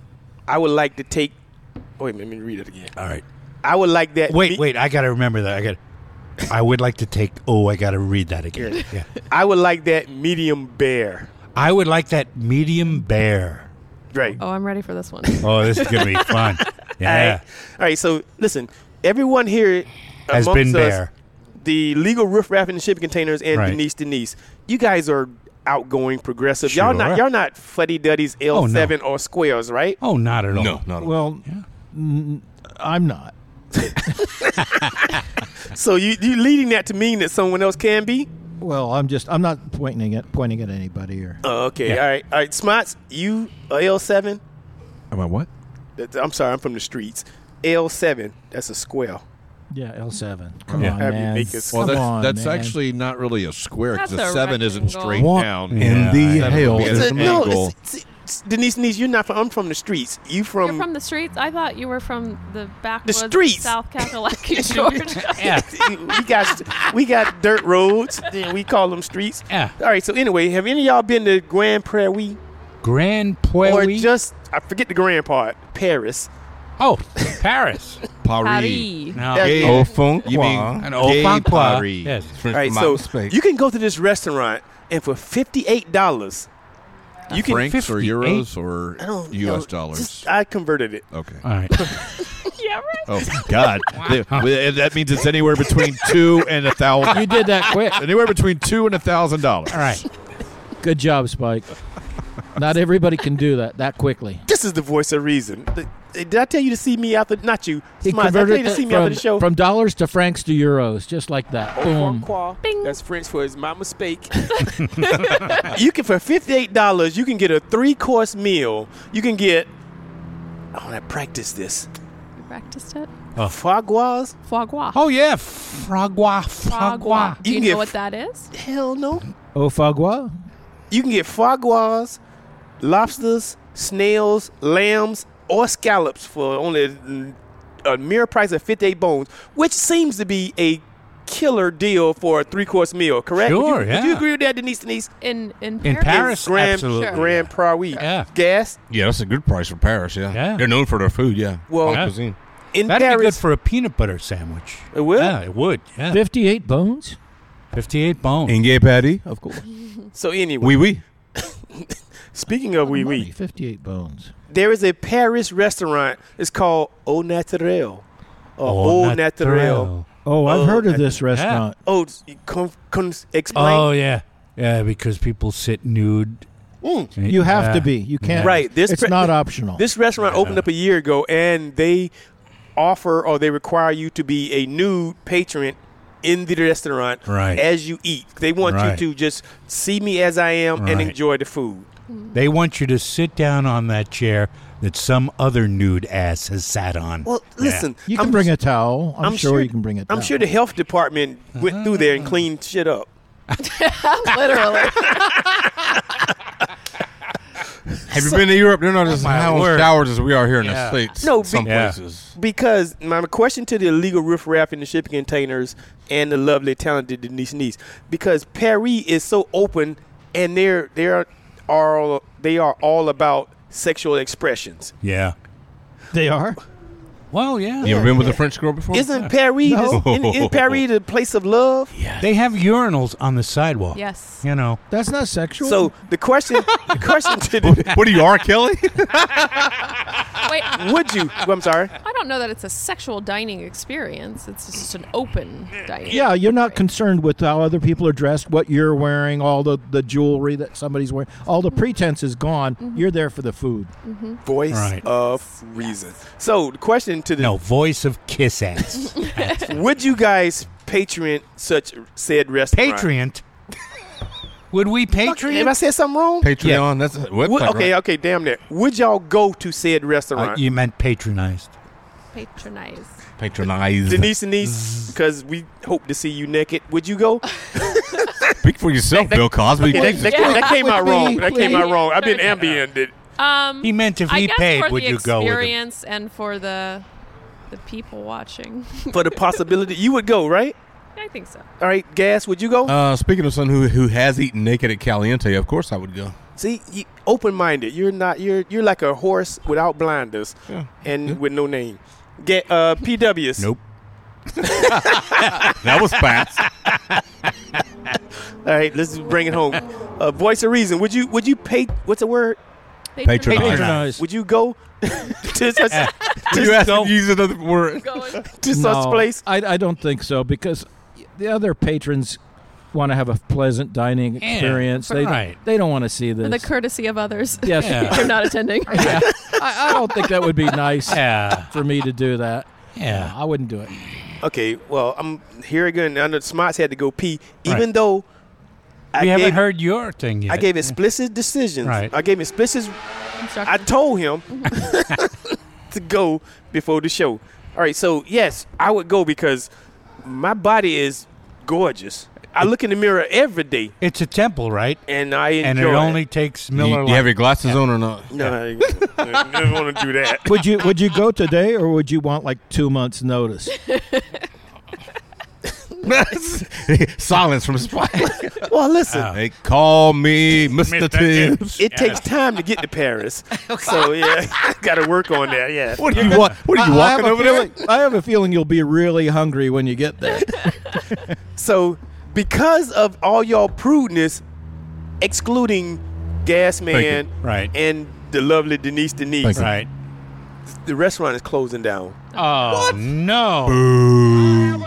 I would like to take. Wait, let me read it again. All right. I would like that. Wait. I got to remember that. I would like to take. Oh, I got to read that again. Yeah. I would like that medium bear. I would like that medium bear. Right. Oh, I'm ready for this one. Oh, this is going to be fun. Yeah. All right. So listen, everyone here Has amongst been us, bear. the legal riffraff in the shipping containers and Right. Denise. You guys are outgoing, progressive. Sure. Y'all not fuddy duddies, L7 or squares, right? Oh, not at all. No, not at all. Well, I'm not. So you leading that to mean that someone else can be? Well, I'm not pointing at anybody or. Oh, okay. Yeah. All right. Smots, you L7? Am I what? I'm sorry, I'm from the streets. L7, that's a square. Yeah, L7. Come Yeah. on, Have you man. make us- Well, Come on, that's man. actually not really a square because That's a a 7 isn't rectangle. straight What down. in the Seven hell would be at is an No, angle. Denise, you're not from. I'm from the streets. You're from the streets? I thought you were from the backwoods streets. South Kakalaki, Georgia. Yeah. we got dirt roads. Then we call them streets. Yeah. All right. So anyway, have any of y'all been to Grand Prairie Grand or Prairie. just I forget the grand part, Paris? Oh, Paris. That's- Paris. No. Au fond, You mean An gay Ofanqua. Paris. Yes. All right. So you can go to this restaurant and for $58, you can Francs or 58? euros or I don't U.S. know, dollars? just- I converted it. Okay. All right. Yeah, right. Oh God, that means it's anywhere between $2,000 and $1,000. You did that quick. Anywhere between $2,000 and $1,000. All right. Good job, Spike. Not everybody can do that quickly. This is the voice of reason. Did I tell you to see me after? Not you. He Smiles, did I tell you to see me after the show? from dollars to francs to euros, just like that. Boom. Bing. That's French for "It's my mistake." You can for $58, you can get a 3-course meal. You can get. I want to practice this. You practiced it? Foie gras. Foie gras. Oh, yeah. Fragua. Do you can know get what that is? Hell no. Au fagua? You can get foie gras, lobsters, snails, lambs, or scallops for only a mere price of 58 bones, which seems to be a killer deal for a 3-course meal. Correct? Sure, Would yeah. you agree with that, Denise? In In Paris? Paris, Grand, absolutely. Grand Prairie. Yeah. Gas. Yeah, that's a good price for Paris. Yeah, Yeah. they're known for their food. Yeah, Well, Fine Yeah. cuisine. in That'd Paris, be good for a peanut butter sandwich. It would? Yeah, it would. Yeah. 58 bones? 58 bones. Inge patty, of course. So anyway, Oui, oui. speaking of wee wee, 58 bones. there is a Paris restaurant. It's called Au Naturel. Au Au Naturel. Oh, I've heard of this restaurant. Oh, explain. Oh, yeah. Yeah, because people sit nude. You have to be. You can't. Right. It's not optional. This restaurant opened up a year ago, and they offer or they require you to be a nude patron in the restaurant as you eat. They want you to just see me as I am and enjoy the food. They want you to sit down on that chair that some other nude ass has sat on. Well, listen. You can bring a towel. I'm sure you can bring a towel. I'm sure the health department went through there and cleaned shit up. Literally. Have you been to Europe? They're not as showers as we are here in the States. No, some places. Because my question to the illegal riffraff in the shipping containers and the lovely, talented Denise Niece, because Paris is so open and they are all about sexual expressions. Yeah. They are? Well, yeah. You ever been with a French girl before? Isn't Paris in Paris the place of love? Yeah. They have urinals on the sidewalk. Yes. You know. That's not sexual. So the question to the what are you, R. Kelly? Wait. Would you? Well, I'm sorry. I don't know that it's a sexual dining experience. It's just an open dining. Yeah, you're not concerned with how other people are dressed, what you're wearing, all the jewelry that somebody's wearing. All the pretense is gone. You're there for the food. Voice of reason. So the question to the voice of kiss ass. would you guys patron such said restaurant? Patreon? Would we Patreon? If I said something wrong? Patreon, that's a website, okay, damn that. Would y'all go to said restaurant? You meant patronized. Patronize. Denise, because we hope to see you naked. Would you go? Speak for yourself, Bill Cosby. That came out wrong. That came out wrong. I've been ambiented. He meant if he paid, would you go with him? For the experience and for the people watching. For the possibility, you would go, right? I think so. All right, Gas, would you go? Speaking of someone who has eaten naked at Caliente, of course I would go. See, open-minded. You're not. You're like a horse without blinders and with no name. PWs. Nope. That was fast. All right, let's bring it home. Voice of reason. Would you pay? What's the word? Patronize. Would you go to such? You asked me to use another word. To such place? I don't think so, because the other patrons want to have a pleasant dining experience. They don't want to see this. And the courtesy of others. Yes. If you're not attending. I don't think that would be nice for me to do that. Yeah. I wouldn't do it. Okay, well, I'm here again. I know Smarts had to go pee, even though we haven't heard your thing yet. I gave explicit decisions. Right. I gave explicit. I told him to go before the show. All right, so yes, I would go because my body is gorgeous. I look in the mirror every day. It's a temple, right? And I enjoy and it only takes Miller Lite. You have your glasses on or not? No, I don't want to do that. Would you go today, or would you want like 2 months' notice? Silence from Spike. Well, listen. They call me Mr. Tibbs. It takes time to get to Paris. So, yeah, got to work on that, yeah. What are you walking over there? I have a feeling you'll be really hungry when you get there. So, because of all y'all prudeness, excluding Gas Man and the lovely Denise, right? The restaurant is closing down. Oh, no. Boo.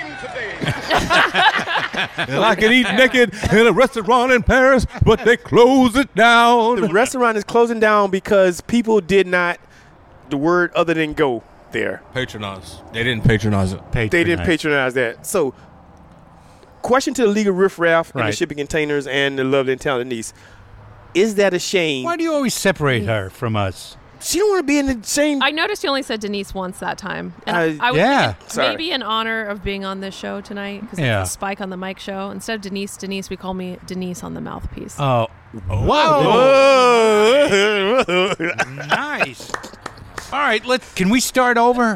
And I can eat naked in a restaurant in Paris, but they close it down. The restaurant is closing down because people did not, the word other than go there. Patronize. They didn't patronize it. They didn't patronize that. So, question to the League of Riffraff and the shipping containers and the lovely and talented niece. Is that a shame? Why do you always separate her from us? She don't want to be in the same. I noticed you only said Denise once that time. And I was thinking maybe in honor of being on this show tonight, because it's a Spike on the Mic show. Instead of Denise, we call me Denise on the Mouthpiece. Oh. Whoa. Nice. All right, can we start over?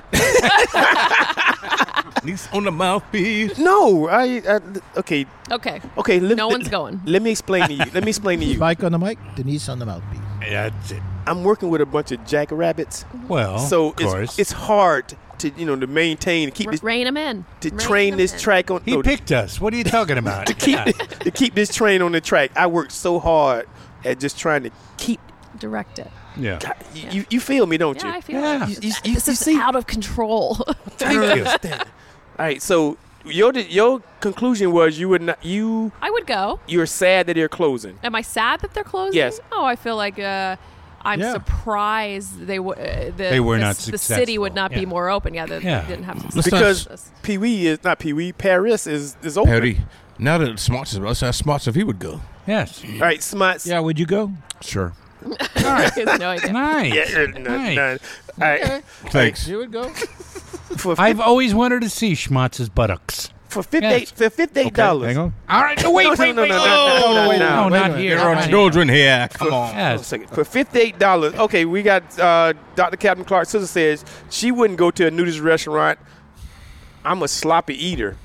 Denise on the Mouthpiece. No, okay. Okay. Okay. No one's going. Let me explain to you. Spike on the mic, Denise on the Mouthpiece. Yeah, that's it. I'm working with a bunch of jackrabbits. Well, so of course. it's hard to to maintain, to keep this, rein them in, train this track on. He picked us. What are you talking about? to keep this train on the track. I worked so hard at just trying to direct it. Yeah. God, you feel me, don't you? Yeah, I feel it. This is out of control. Thank you. All right, so your conclusion was you would not. I would go. You're sad that they're closing. Am I sad that they're closing? Yes. Oh, I feel like I'm surprised they were not the city would not be more open. Yeah, they didn't have success. Because Pee-wee is not Pee-wee. Paris is open. Perry. Now that Smarts is, let's ask Smarts if he would go. Yes. All right, Smarts. Yeah, would you go? Sure. All right. No idea. Nice. Yeah, Nice. All right. Thanks. You would go. I've always wanted to see Schmatz's buttocks. For $58. Hang on. All right. No, wait. No, not here. There are children here. Come on. Yes. For $58. Okay, we got Dr. Captain Clark's sister says she wouldn't go to a nudist restaurant. I'm a sloppy eater.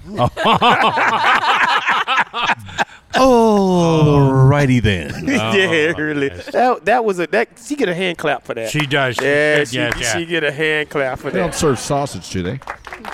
Alrighty then. Yeah, really. That she get a hand clap for that. She does. Yeah, she she get a hand clap for They don't that. serve sausage, do they?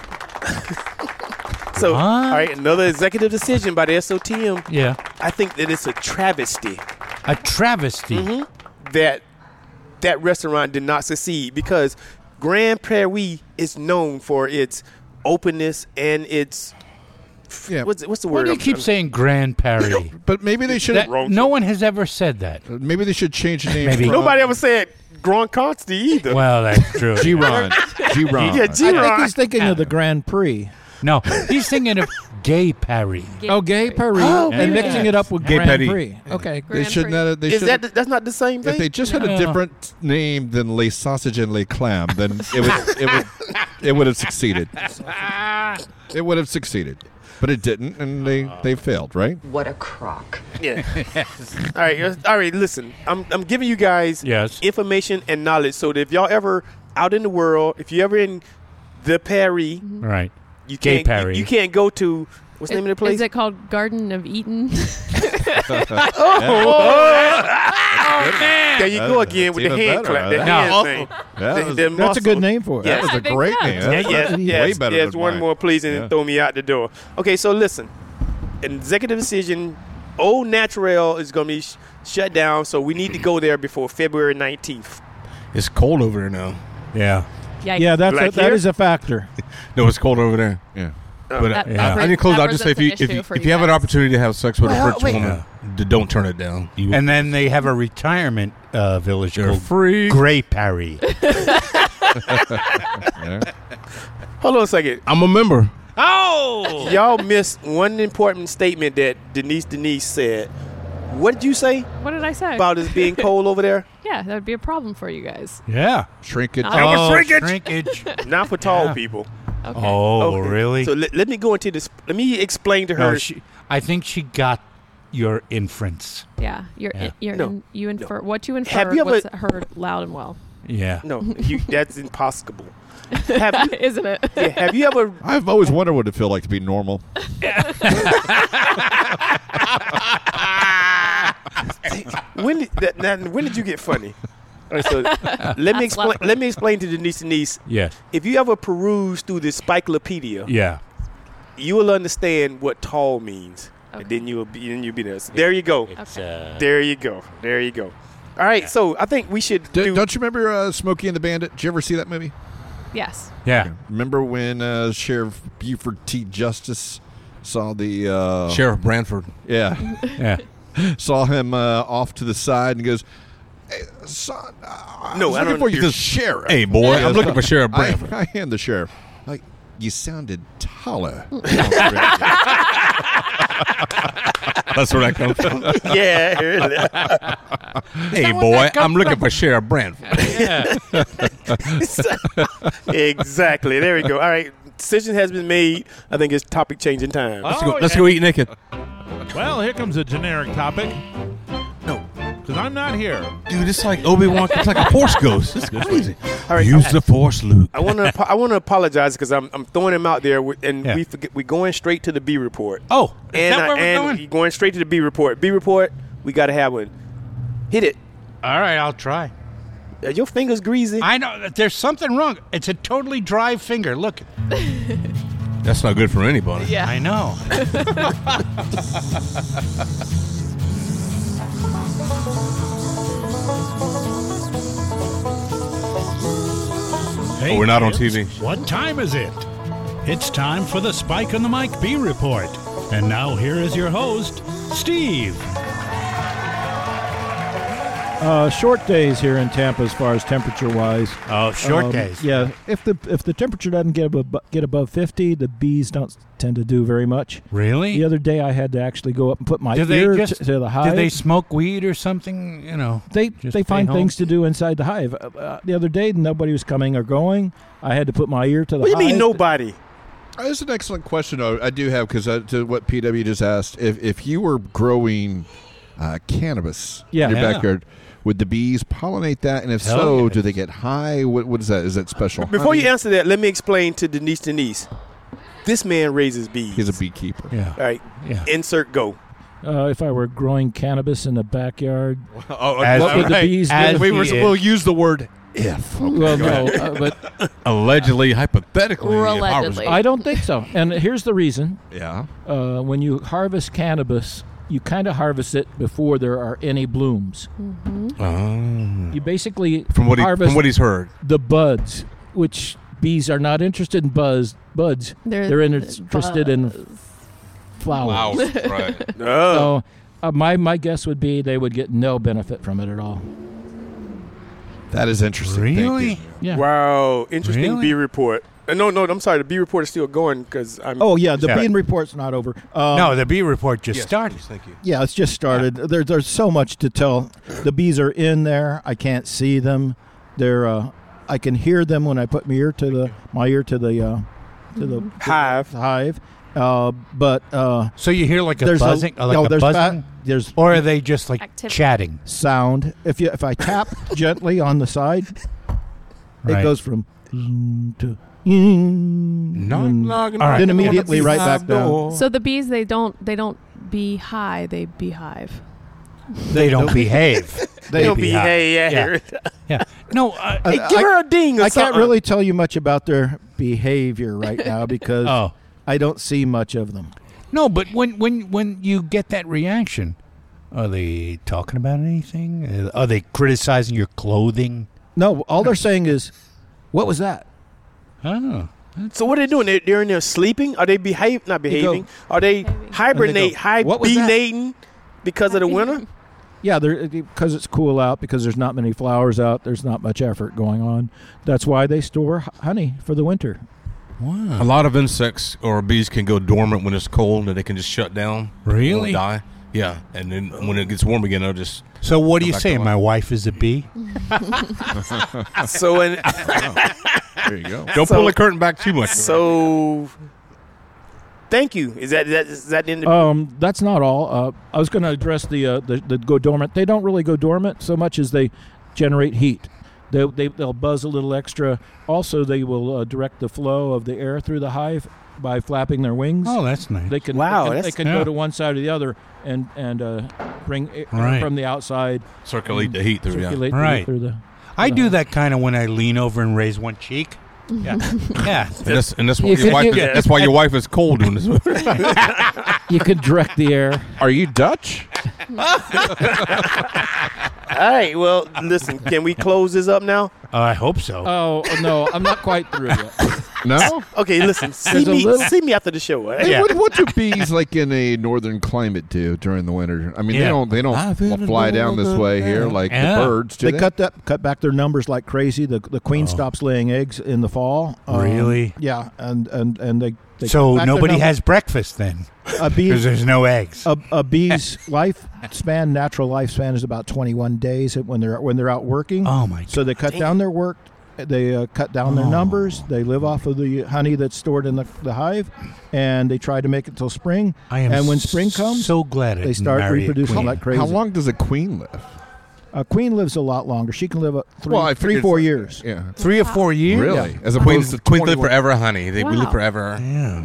So, all right, another executive decision by the SOTM. Yeah. I think that it's a travesty. A travesty. That restaurant did not succeed because Grand Prairie is known for its openness and its what's the Why word? do you keep saying Grand Paris? But maybe they should. No one has ever said that. Maybe they should change the name. Maybe. Nobody ever said Grand Consti either. Well, that's true. G-Ron. G-Ron. Yeah, I think G-Ron. he's thinking of the Grand Prix. No, he's thinking of Gay Paris. Gay Paris, and mixing it up with Gay Grand Paris. Prix. Okay. They shouldn't have. They Is should. that's not the same thing? If they just had a different name than Les Sausage and Les Clam, then it would have succeeded. It would have succeeded, but it didn't, and they failed. Right? What a crock. Yeah. All right. Listen, I'm giving you guys information and knowledge so that if y'all ever out in the world, if you ever in the Paris, right? You Gay can't. Paris. You can't go to what's the name of the place? Is it called Garden of Eden? There you go again with the hand clap. The hand thing. That's a good name for it. That was a great name. Way better Yes, than one mine. more, please, and throw me out the door. Okay, so listen. An executive decision. Old Naturel is going to be shut down, so we need to go there before February 19th. It's cold over there now. Yeah. Yikes. Yeah, that here? is a factor. No, it's cold over there. Yeah. But That I need to close. I'll presents just say an issue for if you have an guys. opportunity to have sex with a French wait. woman, don't turn it down. And then they have a retirement village You're called free. Gray Paris. Hold on a second. I'm a member. Oh! Y'all missed one important statement that Denise said. What did you say What did I say? about it being cold over there? Yeah, that would be a problem for you guys. Yeah. Shrinkage. Shrinkage. Not for tall people. Okay. Oh, Okay. really? So let me go into this. Let me explain to her. No, I think she got your inference. Yeah, you infer what you infer. Have you ever- was heard loud and well, Yeah. No, that's impossible. Have you, isn't it? yeah, have you ever? I've always wondered what it feel like to be normal. When did you get funny? All right, so let me explain. Let me explain to Denise. Yes. If you ever peruse through the Spikelopedia, Yeah. you will understand what tall means, and then you'll be there. So there you go. There you go. There you go. All right, so I think we should do. Don't you remember Smokey and the Bandit? Did you ever see that movie? Yes. Yeah. Remember when Sheriff Buford T. Justice saw the Sheriff Branford. Yeah. Yeah. Saw him off to the side and goes, "Hey, son, No, I looking don't- for your sheriff. Hey, boy, I'm looking for Sheriff Branford. I am the sheriff. Like, you sounded taller. That's where that comes from. Yeah. Really. Hey, boy, I'm looking for Sheriff Branford. Exactly. There we go. All right. Decision has been made. I think it's topic changing time. Let's go eat naked. Well, here comes a generic topic. No, because I'm not here. Dude, it's like Obi-Wan. It's like a Force ghost. It's crazy. All right. Use the Force, Luke. I want to apologize because I'm throwing him out there, and Yeah. we're going straight to the B report. Oh, is and that where we're going? going straight to the B report. B report, we got to have one. Hit it. All right, I'll try. Are your fingers greasy? I know. There's something wrong. It's a totally dry finger. Look. That's not good for anybody. Yeah. I know. Oh, we're not on TV. What time is it? It's time for the Spike on the Mic Bee Report. And now here is your host, Steve. Short days here in Tampa as far as temperature-wise. Oh, short days. Yeah, if the temperature doesn't get above 50, the bees don't tend to do very much. Really? The other day I had to actually go up and put my Do they ear just- to the hive. Did they smoke weed or something? You know, They just find stay home? things to do inside the hive. The other day nobody was coming or going. I had to put my ear to the What do you hive. mean nobody? That's an excellent question. I do have, because to what PW just asked, if you were growing cannabis in your Yeah. backyard, would the bees pollinate that? And if Hell so, yes. do they get high? What is that? Is that special? Before you honey? answer that, let me explain to Denise. This man raises bees. He's a beekeeper. Yeah. All right. Yeah. Insert go. If I were growing cannabis in the backyard, As- what would the bees as do? he we'll is. use the word if. Well, no, but Allegedly, hypothetically. Or if I was- allegedly. I don't think so. And here's the reason. Yeah. When you harvest cannabis, you kind of harvest it before there are any blooms. Oh. You basically From what harvest he's heard. the buds, which bees are not interested in buds. They're interested in flowers. Right. Oh. So my guess would be they would get no benefit from it at all. That is interesting. Thank you. Really? Yeah. Wow. Interesting Really? bee report. No, I'm sorry. The bee report is still going because I'm. Oh yeah, the Yeah. bean report's not over. No, the bee report just started. Thank you. Yeah, it's just started. There's so much to tell. The bees are in there. I can't see them. They're I can hear them when I put my ear to the hive. But So you hear like a there's buzzing, there's buzzing, there's or are they just like Activity. chatting? sound. If I tap gently on the side, Right. it goes from to Knock, All right. then immediately right back down. So the bees, they don't bee high, they beehive. They don't behave. They'll be behive. hey Yeah. Yeah. No. Hey, give her a ding. Or I can't something. really tell you much about their behavior right now because Oh. I don't see much of them. No, but when you get that reaction, are they talking about anything? Are they criticizing your clothing? No, all they're saying is, "What was that?" Oh. So what are they doing? They're in there sleeping? Are they not behaving? Are they hibernate, "What was that?" hibernating because of the winter? Yeah, because it's cool out, because there's not many flowers out, there's not much effort going on. That's why they store honey for the winter. Wow. A lot of insects or bees can go dormant when it's cold and they can just shut down. Really? Won't die. Yeah. And then when it gets warm again, they'll just. So what do Go you back say? to life. My wife is a bee? So and There you go. Don't pull the curtain back too much. so. Thank you. Is that the end? Of That's not all. I was going to address the go dormant. They don't really go dormant so much as they generate heat. They'll buzz a little extra. Also, they will direct the flow of the air through the hive by flapping their wings. Oh, that's nice. They can Wow, they that's- can yeah. go to one side or the other and bring air Right. from the outside. Circulate the heat through. Yeah. Circulate the heat Right. through the. I do that kind of when I lean over and raise one cheek. Yeah. Yeah. And that's why You your could- wife. you- That's why your wife is cold doing this. You can direct the air. Are you Dutch? All right. Well, listen. Can we close this up now? I hope so. Oh no, I'm not quite through yet. No. Okay. Listen. There's a little- See me after the show. All right? Hey, what do bees like in a northern climate do during the winter? I mean, Yeah. they don't fly down this way here like Yeah. the birds. Do They they? cut back their numbers like crazy. The queen stops laying eggs in the fall. Really? Yeah, and they So cut back nobody their has breakfast then a bee. because there's no eggs. A bee's natural lifespan is about 21 days when they're out working. Oh my! So they cut down their work. They cut down their numbers. They live off of the honey that's stored in the hive, and they try to make it till spring. I am and when spring comes, so glad they start reproducing like crazy. How long does a queen live? A queen lives a lot longer. She can live I figured 3-4 it's- years. Yeah. 3 or 4 years. Really? Yeah. As Queens opposed to live 21. forever, honey. We Wow. live forever. Yeah.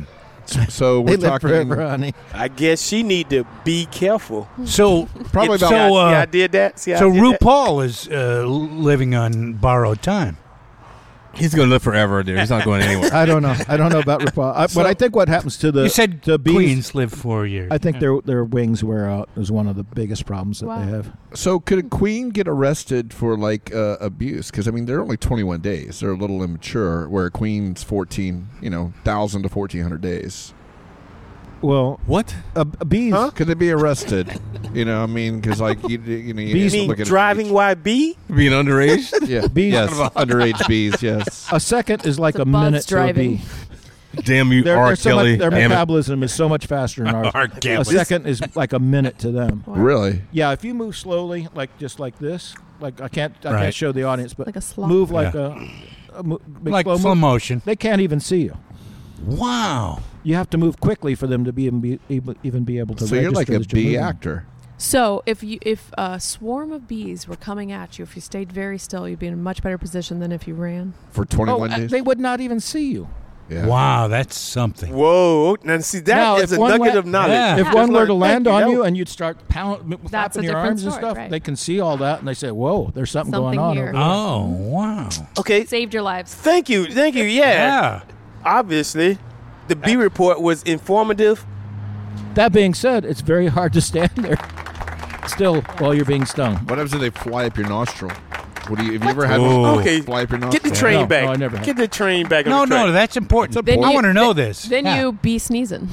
So They we're live talking. forever, honey. I guess she need to be careful. So Probably See, about. I did that. See, I So did that? RuPaul is living on borrowed time. He's going to live forever, dude. He's not going anywhere. I don't know. I don't know about RuPaul. But I think what happens to the You said the bees, queens live 4 years. I think their wings wear out is one of the biggest problems that they have. So could a queen get arrested for like abuse? Because I mean, they're only 21 days. They're a little immature. Where a queen's 1,000 to 1,400 days. Well, what? Bees? Could they be arrested? I mean, because like you You mean look at driving while bee? Being underage? Yeah, Bees. yes, underage bees. Yes. A second is like It's a a buzz minute driving. to a bee. Damn you, R. Kelly. Their Damn it. metabolism is so much faster than ours. R. Kelly. A second is like a minute to them. Really? Yeah, if you move slowly, like just like this, like I can't Right. show the audience, but Like a sloth. move like Yeah. big Like slow motion. They can't even see you. Wow. You have to move quickly for them to even be able to. So you're like register a that you're bee moving. actor. So if a swarm of bees were coming at you, if you stayed very still, you'd be in a much better position than if you ran. For 21 days. They would not even see you. Yeah. Wow, that's something. Whoa! Now see, Now, that is if a one nugget la- of knowledge. Yeah. If Yeah. one were to Thank land you. on That you was- and you'd start flapping a your different arms and story, stuff, right. they can see all that and they say, "Whoa, there's something going Something on here. over there." Oh, wow. Okay, Saved your lives. thank you. Yeah. Yeah. Obviously, the bee report was informative. That being said, it's very hard to stand there still while you're being stung. What happens if they fly up your nostril? Have you ever had Ooh. one Okay, fly up your get nostril? the train No, back. no, I never have. Get the train back. No, on the track. no, that's important. Then I you- want to know this. Then Yeah. you be sneezing.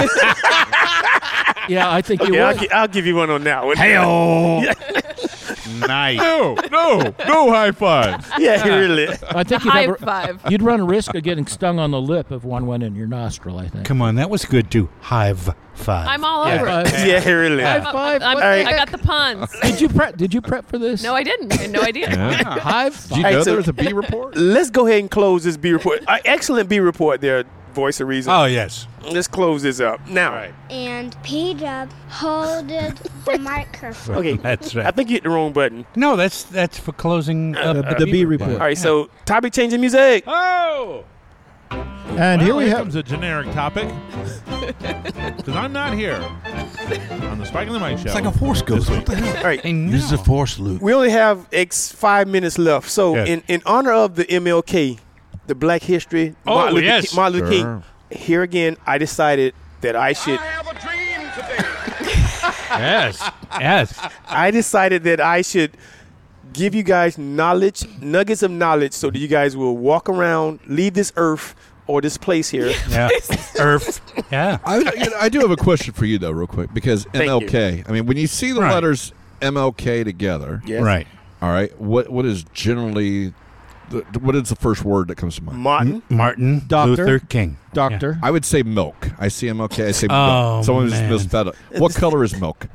Yeah, I think you Okay, would. I'll give you one on that one. Hey-oh. Nice. No high fives. Yeah, really. I think High you'd, five. you'd run a risk of getting stung on the lip if one went in your nostril, I think. Come on, that was good too. Hive five. I'm all over it. Yeah, really. High five. I'm- What the I heck? got the puns. Did you prep for this? No, I didn't. I had no idea. High Did five. you All know right, so- there was a bee report? Let's go ahead and close this bee report. Excellent bee report there, Voice of Reason. Oh, yes. Let's close this up now. And P-Dub holded the microphone. Okay, That's right. I think you hit the wrong button. No, that's for closing up the bee report. All right, so topic changing music. Oh! And here Well, we here have. comes a generic topic. Because I'm not here on the Spike and the Mike show. It's like a force ghost. What the hell? All right, This is a force loop. we only have 5 minutes left. So Yes. in honor of the MLK, the Black History, Oh, Martin Luther yes. King, Martin Luther Sure. King, here again, I decided that I should. Yes. Yes. I decided that I should give you guys knowledge, nuggets of knowledge, so that you guys will walk around, leave this earth or this place here. Yeah. Earth. Yeah. I do have a question for you though, real quick, because Thank MLK. I mean, when you see the Right. letters MLK together, Yes. Right. all right, what is generally what is the first word that comes to mind? Martin. Martin Doctor. Luther King. Doctor. I would say milk. I see MLK. I say Oh, milk. Someone just man. misspelled it. What color is milk?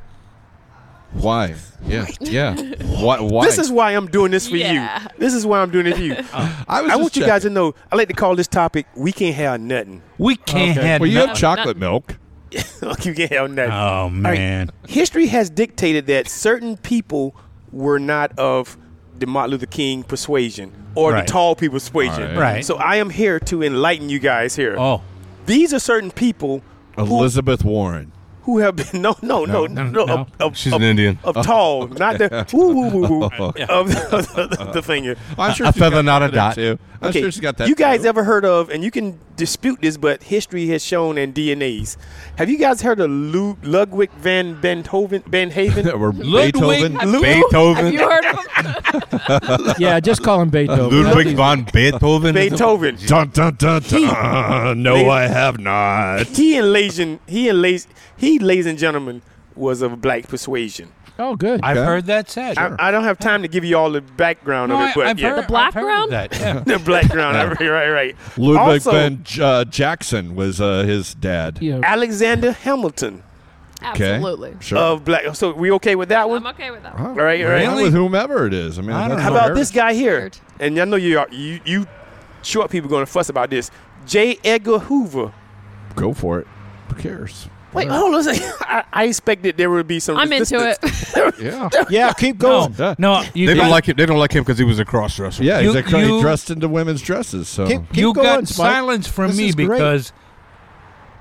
Why? Yeah. Yeah. Why? This is why I'm doing this for Yeah. you. This is why I'm doing it for you. I I want you guys to know, I like to call this topic, we can't have nothing. We can't Okay. have Well, you no- have chocolate milk. You can't have nothing. Oh, All right. man. History has dictated that certain people were not of the Martin Luther King persuasion or Right. the tall people persuasion. All right. Right. So I am here to enlighten you guys here. Oh. These are certain people Elizabeth Warren. who have been no. no. She's an Indian. Of tall, not the woo woo woo woo of the finger. I'm sure A she's got feather, not a that dot. Too. I'm Okay, sure she's got that. you guys too. ever heard of, and you can dispute this, but history has shown and DNAs. Have you guys heard of Ludwig van Beethoven? or Ludwig. Beethoven? Beethoven. Have you heard of him? Yeah, just call him Beethoven. Ludwig von Beethoven. Beethoven. Dun dun dun dun. No, I have not. He, ladies and gentlemen, was of black persuasion. Oh, good. I've heard that said. I don't have time to give you all the background No, of it, but I've yeah, heard, The black I've heard ground? of that. Yeah. the background. Right. Ludwig Also, van Jackson was his dad. Yeah. Alexander Hamilton Absolutely. Sure. of black. So we okay with that one? I'm okay with that. All right. Yeah, with whomever it is. I mean, I don't that's How know. not about this guy here? Weird. And I know you short people going to fuss about this. J. Edgar Hoover. Go for it. Who cares? Wait, hold on a second. I expected there would be some. I'm into resistance. it. Yeah. Yeah, keep going. No, you They don't got- like him. They don't like him because he was a cross-dresser. Yeah, You- he's you- he dressed into women's dresses. So Keep you going, got Spike. silence from This me is great. because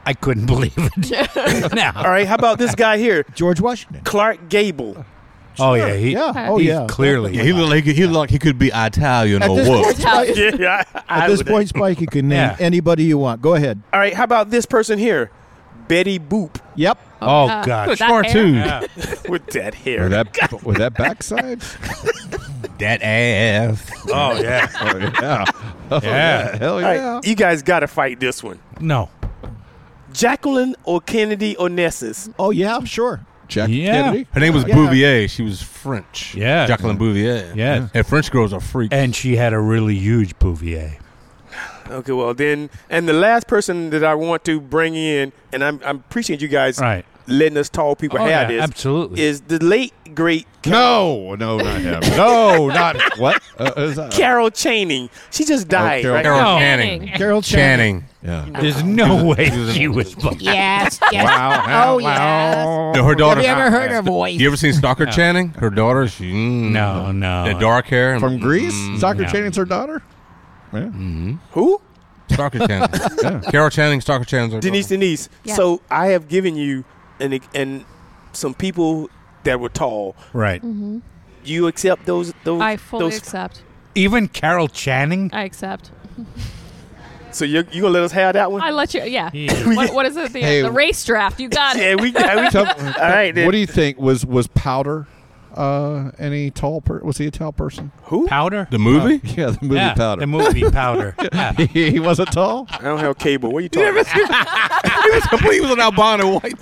I couldn't believe it. Now. All right, how about this guy here? George Washington. Clark Gable. Oh, yeah. He's clearly. Yeah, he looked like he could be Italian or what? At this point, Spike, you can name anybody you want. Go ahead. All right, how about this person here? Betty Boop. Yep. Oh, God. With that hair. With that hair. With that backside? That ass. Oh, yeah. Oh, yeah. Oh, Yeah. Hell All yeah. right, you guys got to fight this one. No. Jacqueline or Kennedy Onassis. Oh, yeah, I'm sure. Jackie Kennedy? Her name was Yeah. Bouvier. She was French. Yeah. Jacqueline Bouvier. Yeah. And French girls are freaks. And she had a really huge Bouvier. Okay, well then, and the last person that I want to bring in, and I'm appreciating you guys letting us tall people Oh, have yeah, this. absolutely. Is the late great No, not him. No, not what? Carol Channing. She just died. Carol right? Channing. Carol Channing. Yeah. There's no way she was. Yes. Wow. Oh, yes. No, her daughter. Have you ever heard her voice? You ever seen Stalker Channing? Her daughter. She. No. The dark hair From Greece? Stalker no. Channing's her daughter? Yeah. Who? Stalker Channing. Carol Channing. Stalker Channing's her daughter. Denise. Yes. So I have given you and some people that were tall. Right. You accept those? I fully those, accept. Even Carol Channing? I accept. So you gonna let us have that one? I let you. Yeah. Yeah. What is it? Hey. The race draft. You got it. Yeah, we all right. Then. What do you think? Was Powder any tall person? Was he a tall person? Who? Powder? The movie? Yeah, the movie Powder. The movie Powder. Yeah. He wasn't tall? I don't have cable. What are you talking about? He was an albino white.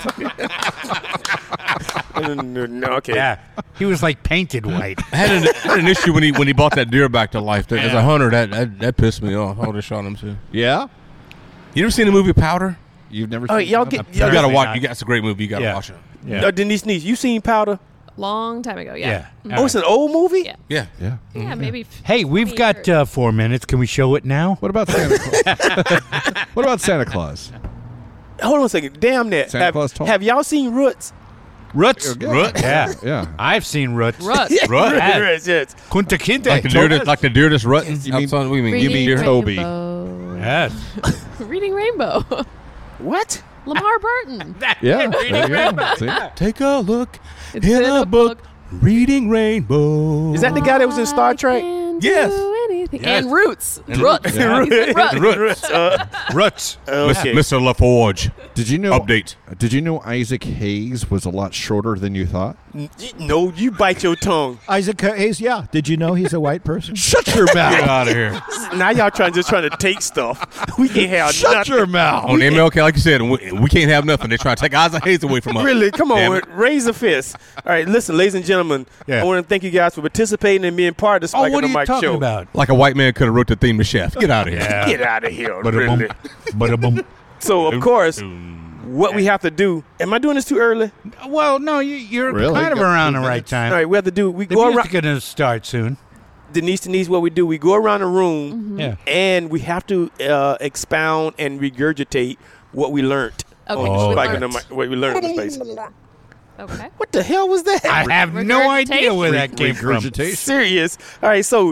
No, okay. Yeah. He was like painted white. I had an issue when he brought that deer back to life. As a hunter, that pissed me off. I would have shot him too. Yeah? You ever seen the movie Powder? You've never Oh, seen y'all Powder? get. You Y'all gotta Apparently watch. not. It's a great movie. You gotta Yeah. watch it. Yeah. Denise, you seen Powder? Long time ago. Yeah. Oh, it's an old movie? Yeah. Yeah. Yeah. Yeah, maybe. Hey, we've 20 got 4 minutes. Can we show it now? What about Santa Claus? What about Santa Claus? Hold on a second. Damn that. Santa Claus tall? Have y'all seen Roots? Roots. Roots? Yeah. Yeah. I've seen Roots. Ruts. Roots, yes. Kunta Kinte. Like the deer that's rutting. You mean- outside? What do you mean? Reading deer? Toby. Rainbow. Yes. Reading Rainbow. What? Lamar Burton. Yeah. There you go. See? Take a look It's in a book. Reading Rainbow. Is that the guy that was in Star Trek? Yes. Anything. Yes. And Roots. And Roots. Yeah. He said Roots. Roots. Roots. Okay. Mr. LaForge. Did you know? Update. Did you know Isaac Hayes was a lot shorter than you thought? No, you bite your tongue. Isaac Hayes, yeah. Did you know he's a white person? Shut your Get mouth. out of here. Now y'all trying to take stuff. We can't have Shut nothing. your mouth. On MLK, like you said, we can't have nothing. They're trying to take Isaac Hayes away from us. Really? Come Damn on. it. Raise a fist. All right, listen, ladies and gentlemen. Yeah. I want to thank you guys for participating and being part of the Oh, Spike what on are the you Mic talking show. about? Like a white man could have wrote the theme to Chef. Get out of here. Yeah. Get out of here. Ba-da-bum. Really. Ba-da-bum. So, of course, what we have to do. Am I doing this too early? Well, no, you're Really? kind of Got around 2 the right minutes? time. All right, we have to do. We The go music's around. going to start soon. Denise, what we do, we go around the room Yeah. and we have to expound and regurgitate what we learned. Okay, on what we Spike on the learned. Mic- what we learned in space. Okay. What the hell was that? I have no idea where that came from. Regurgitation. Serious. All right, so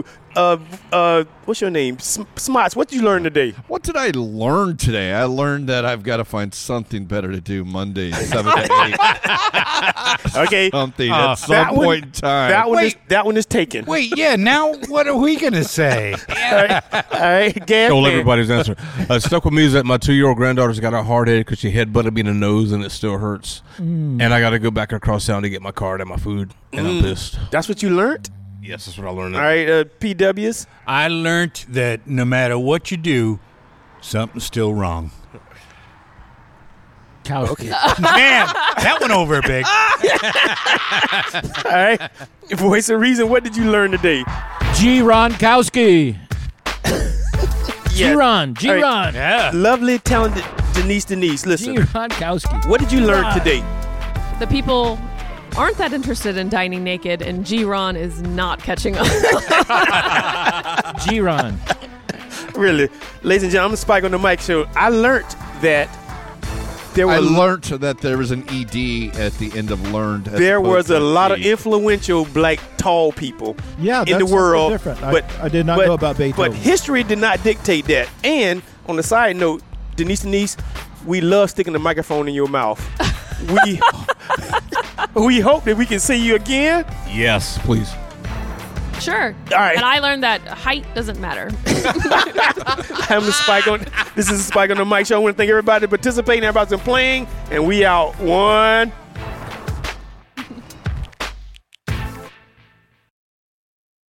what's your name? Smots, what did you learn today? What did I learn today? I learned that I've got to find something better to do Monday, 7 to 8. Okay. Something at some That one- point in time. That one is taken. Wait, yeah, now what are we going to say? All right, Gas Stole Man. everybody's answer. Stuck with me is that my 2-year-old granddaughter's got a hard head because she headbutted me in the nose and it still hurts. And I got to go back across town to get my card and my food. And I'm pissed. That's what you learned? Yes, that's what I learned. All right, PWs. I learned that no matter what you do, something's still wrong. Kowski. Man, that went over big. All right. Voice of Reason, what did you learn today? G. Ronkowski. Yes. G-Ron. G-Ron. All right. Yeah. Lovely, talented Denise, listen. G. Ronkowski. What did you learn today? The people aren't that interested in dining naked, and G-Ron is not catching up. G-Ron. Really. Ladies and gentlemen, I'm Spike on the Mic Show. I learned that there I were learned that there was an ED at the end of learned. as there opposed was to a lot of E. influential black tall people Yeah, in that's the world. something different. But I did not know about Beethoven. But history did not dictate that. And on the side note, Denise, we love sticking the microphone in your mouth. We hope that we can see you again. Yes, please. Sure. All right. And I learned that height doesn't matter. I'm the Spike on. This is the Spike on the Mic Show. I want to thank everybody for participating, everybody's been playing, and we out. 1.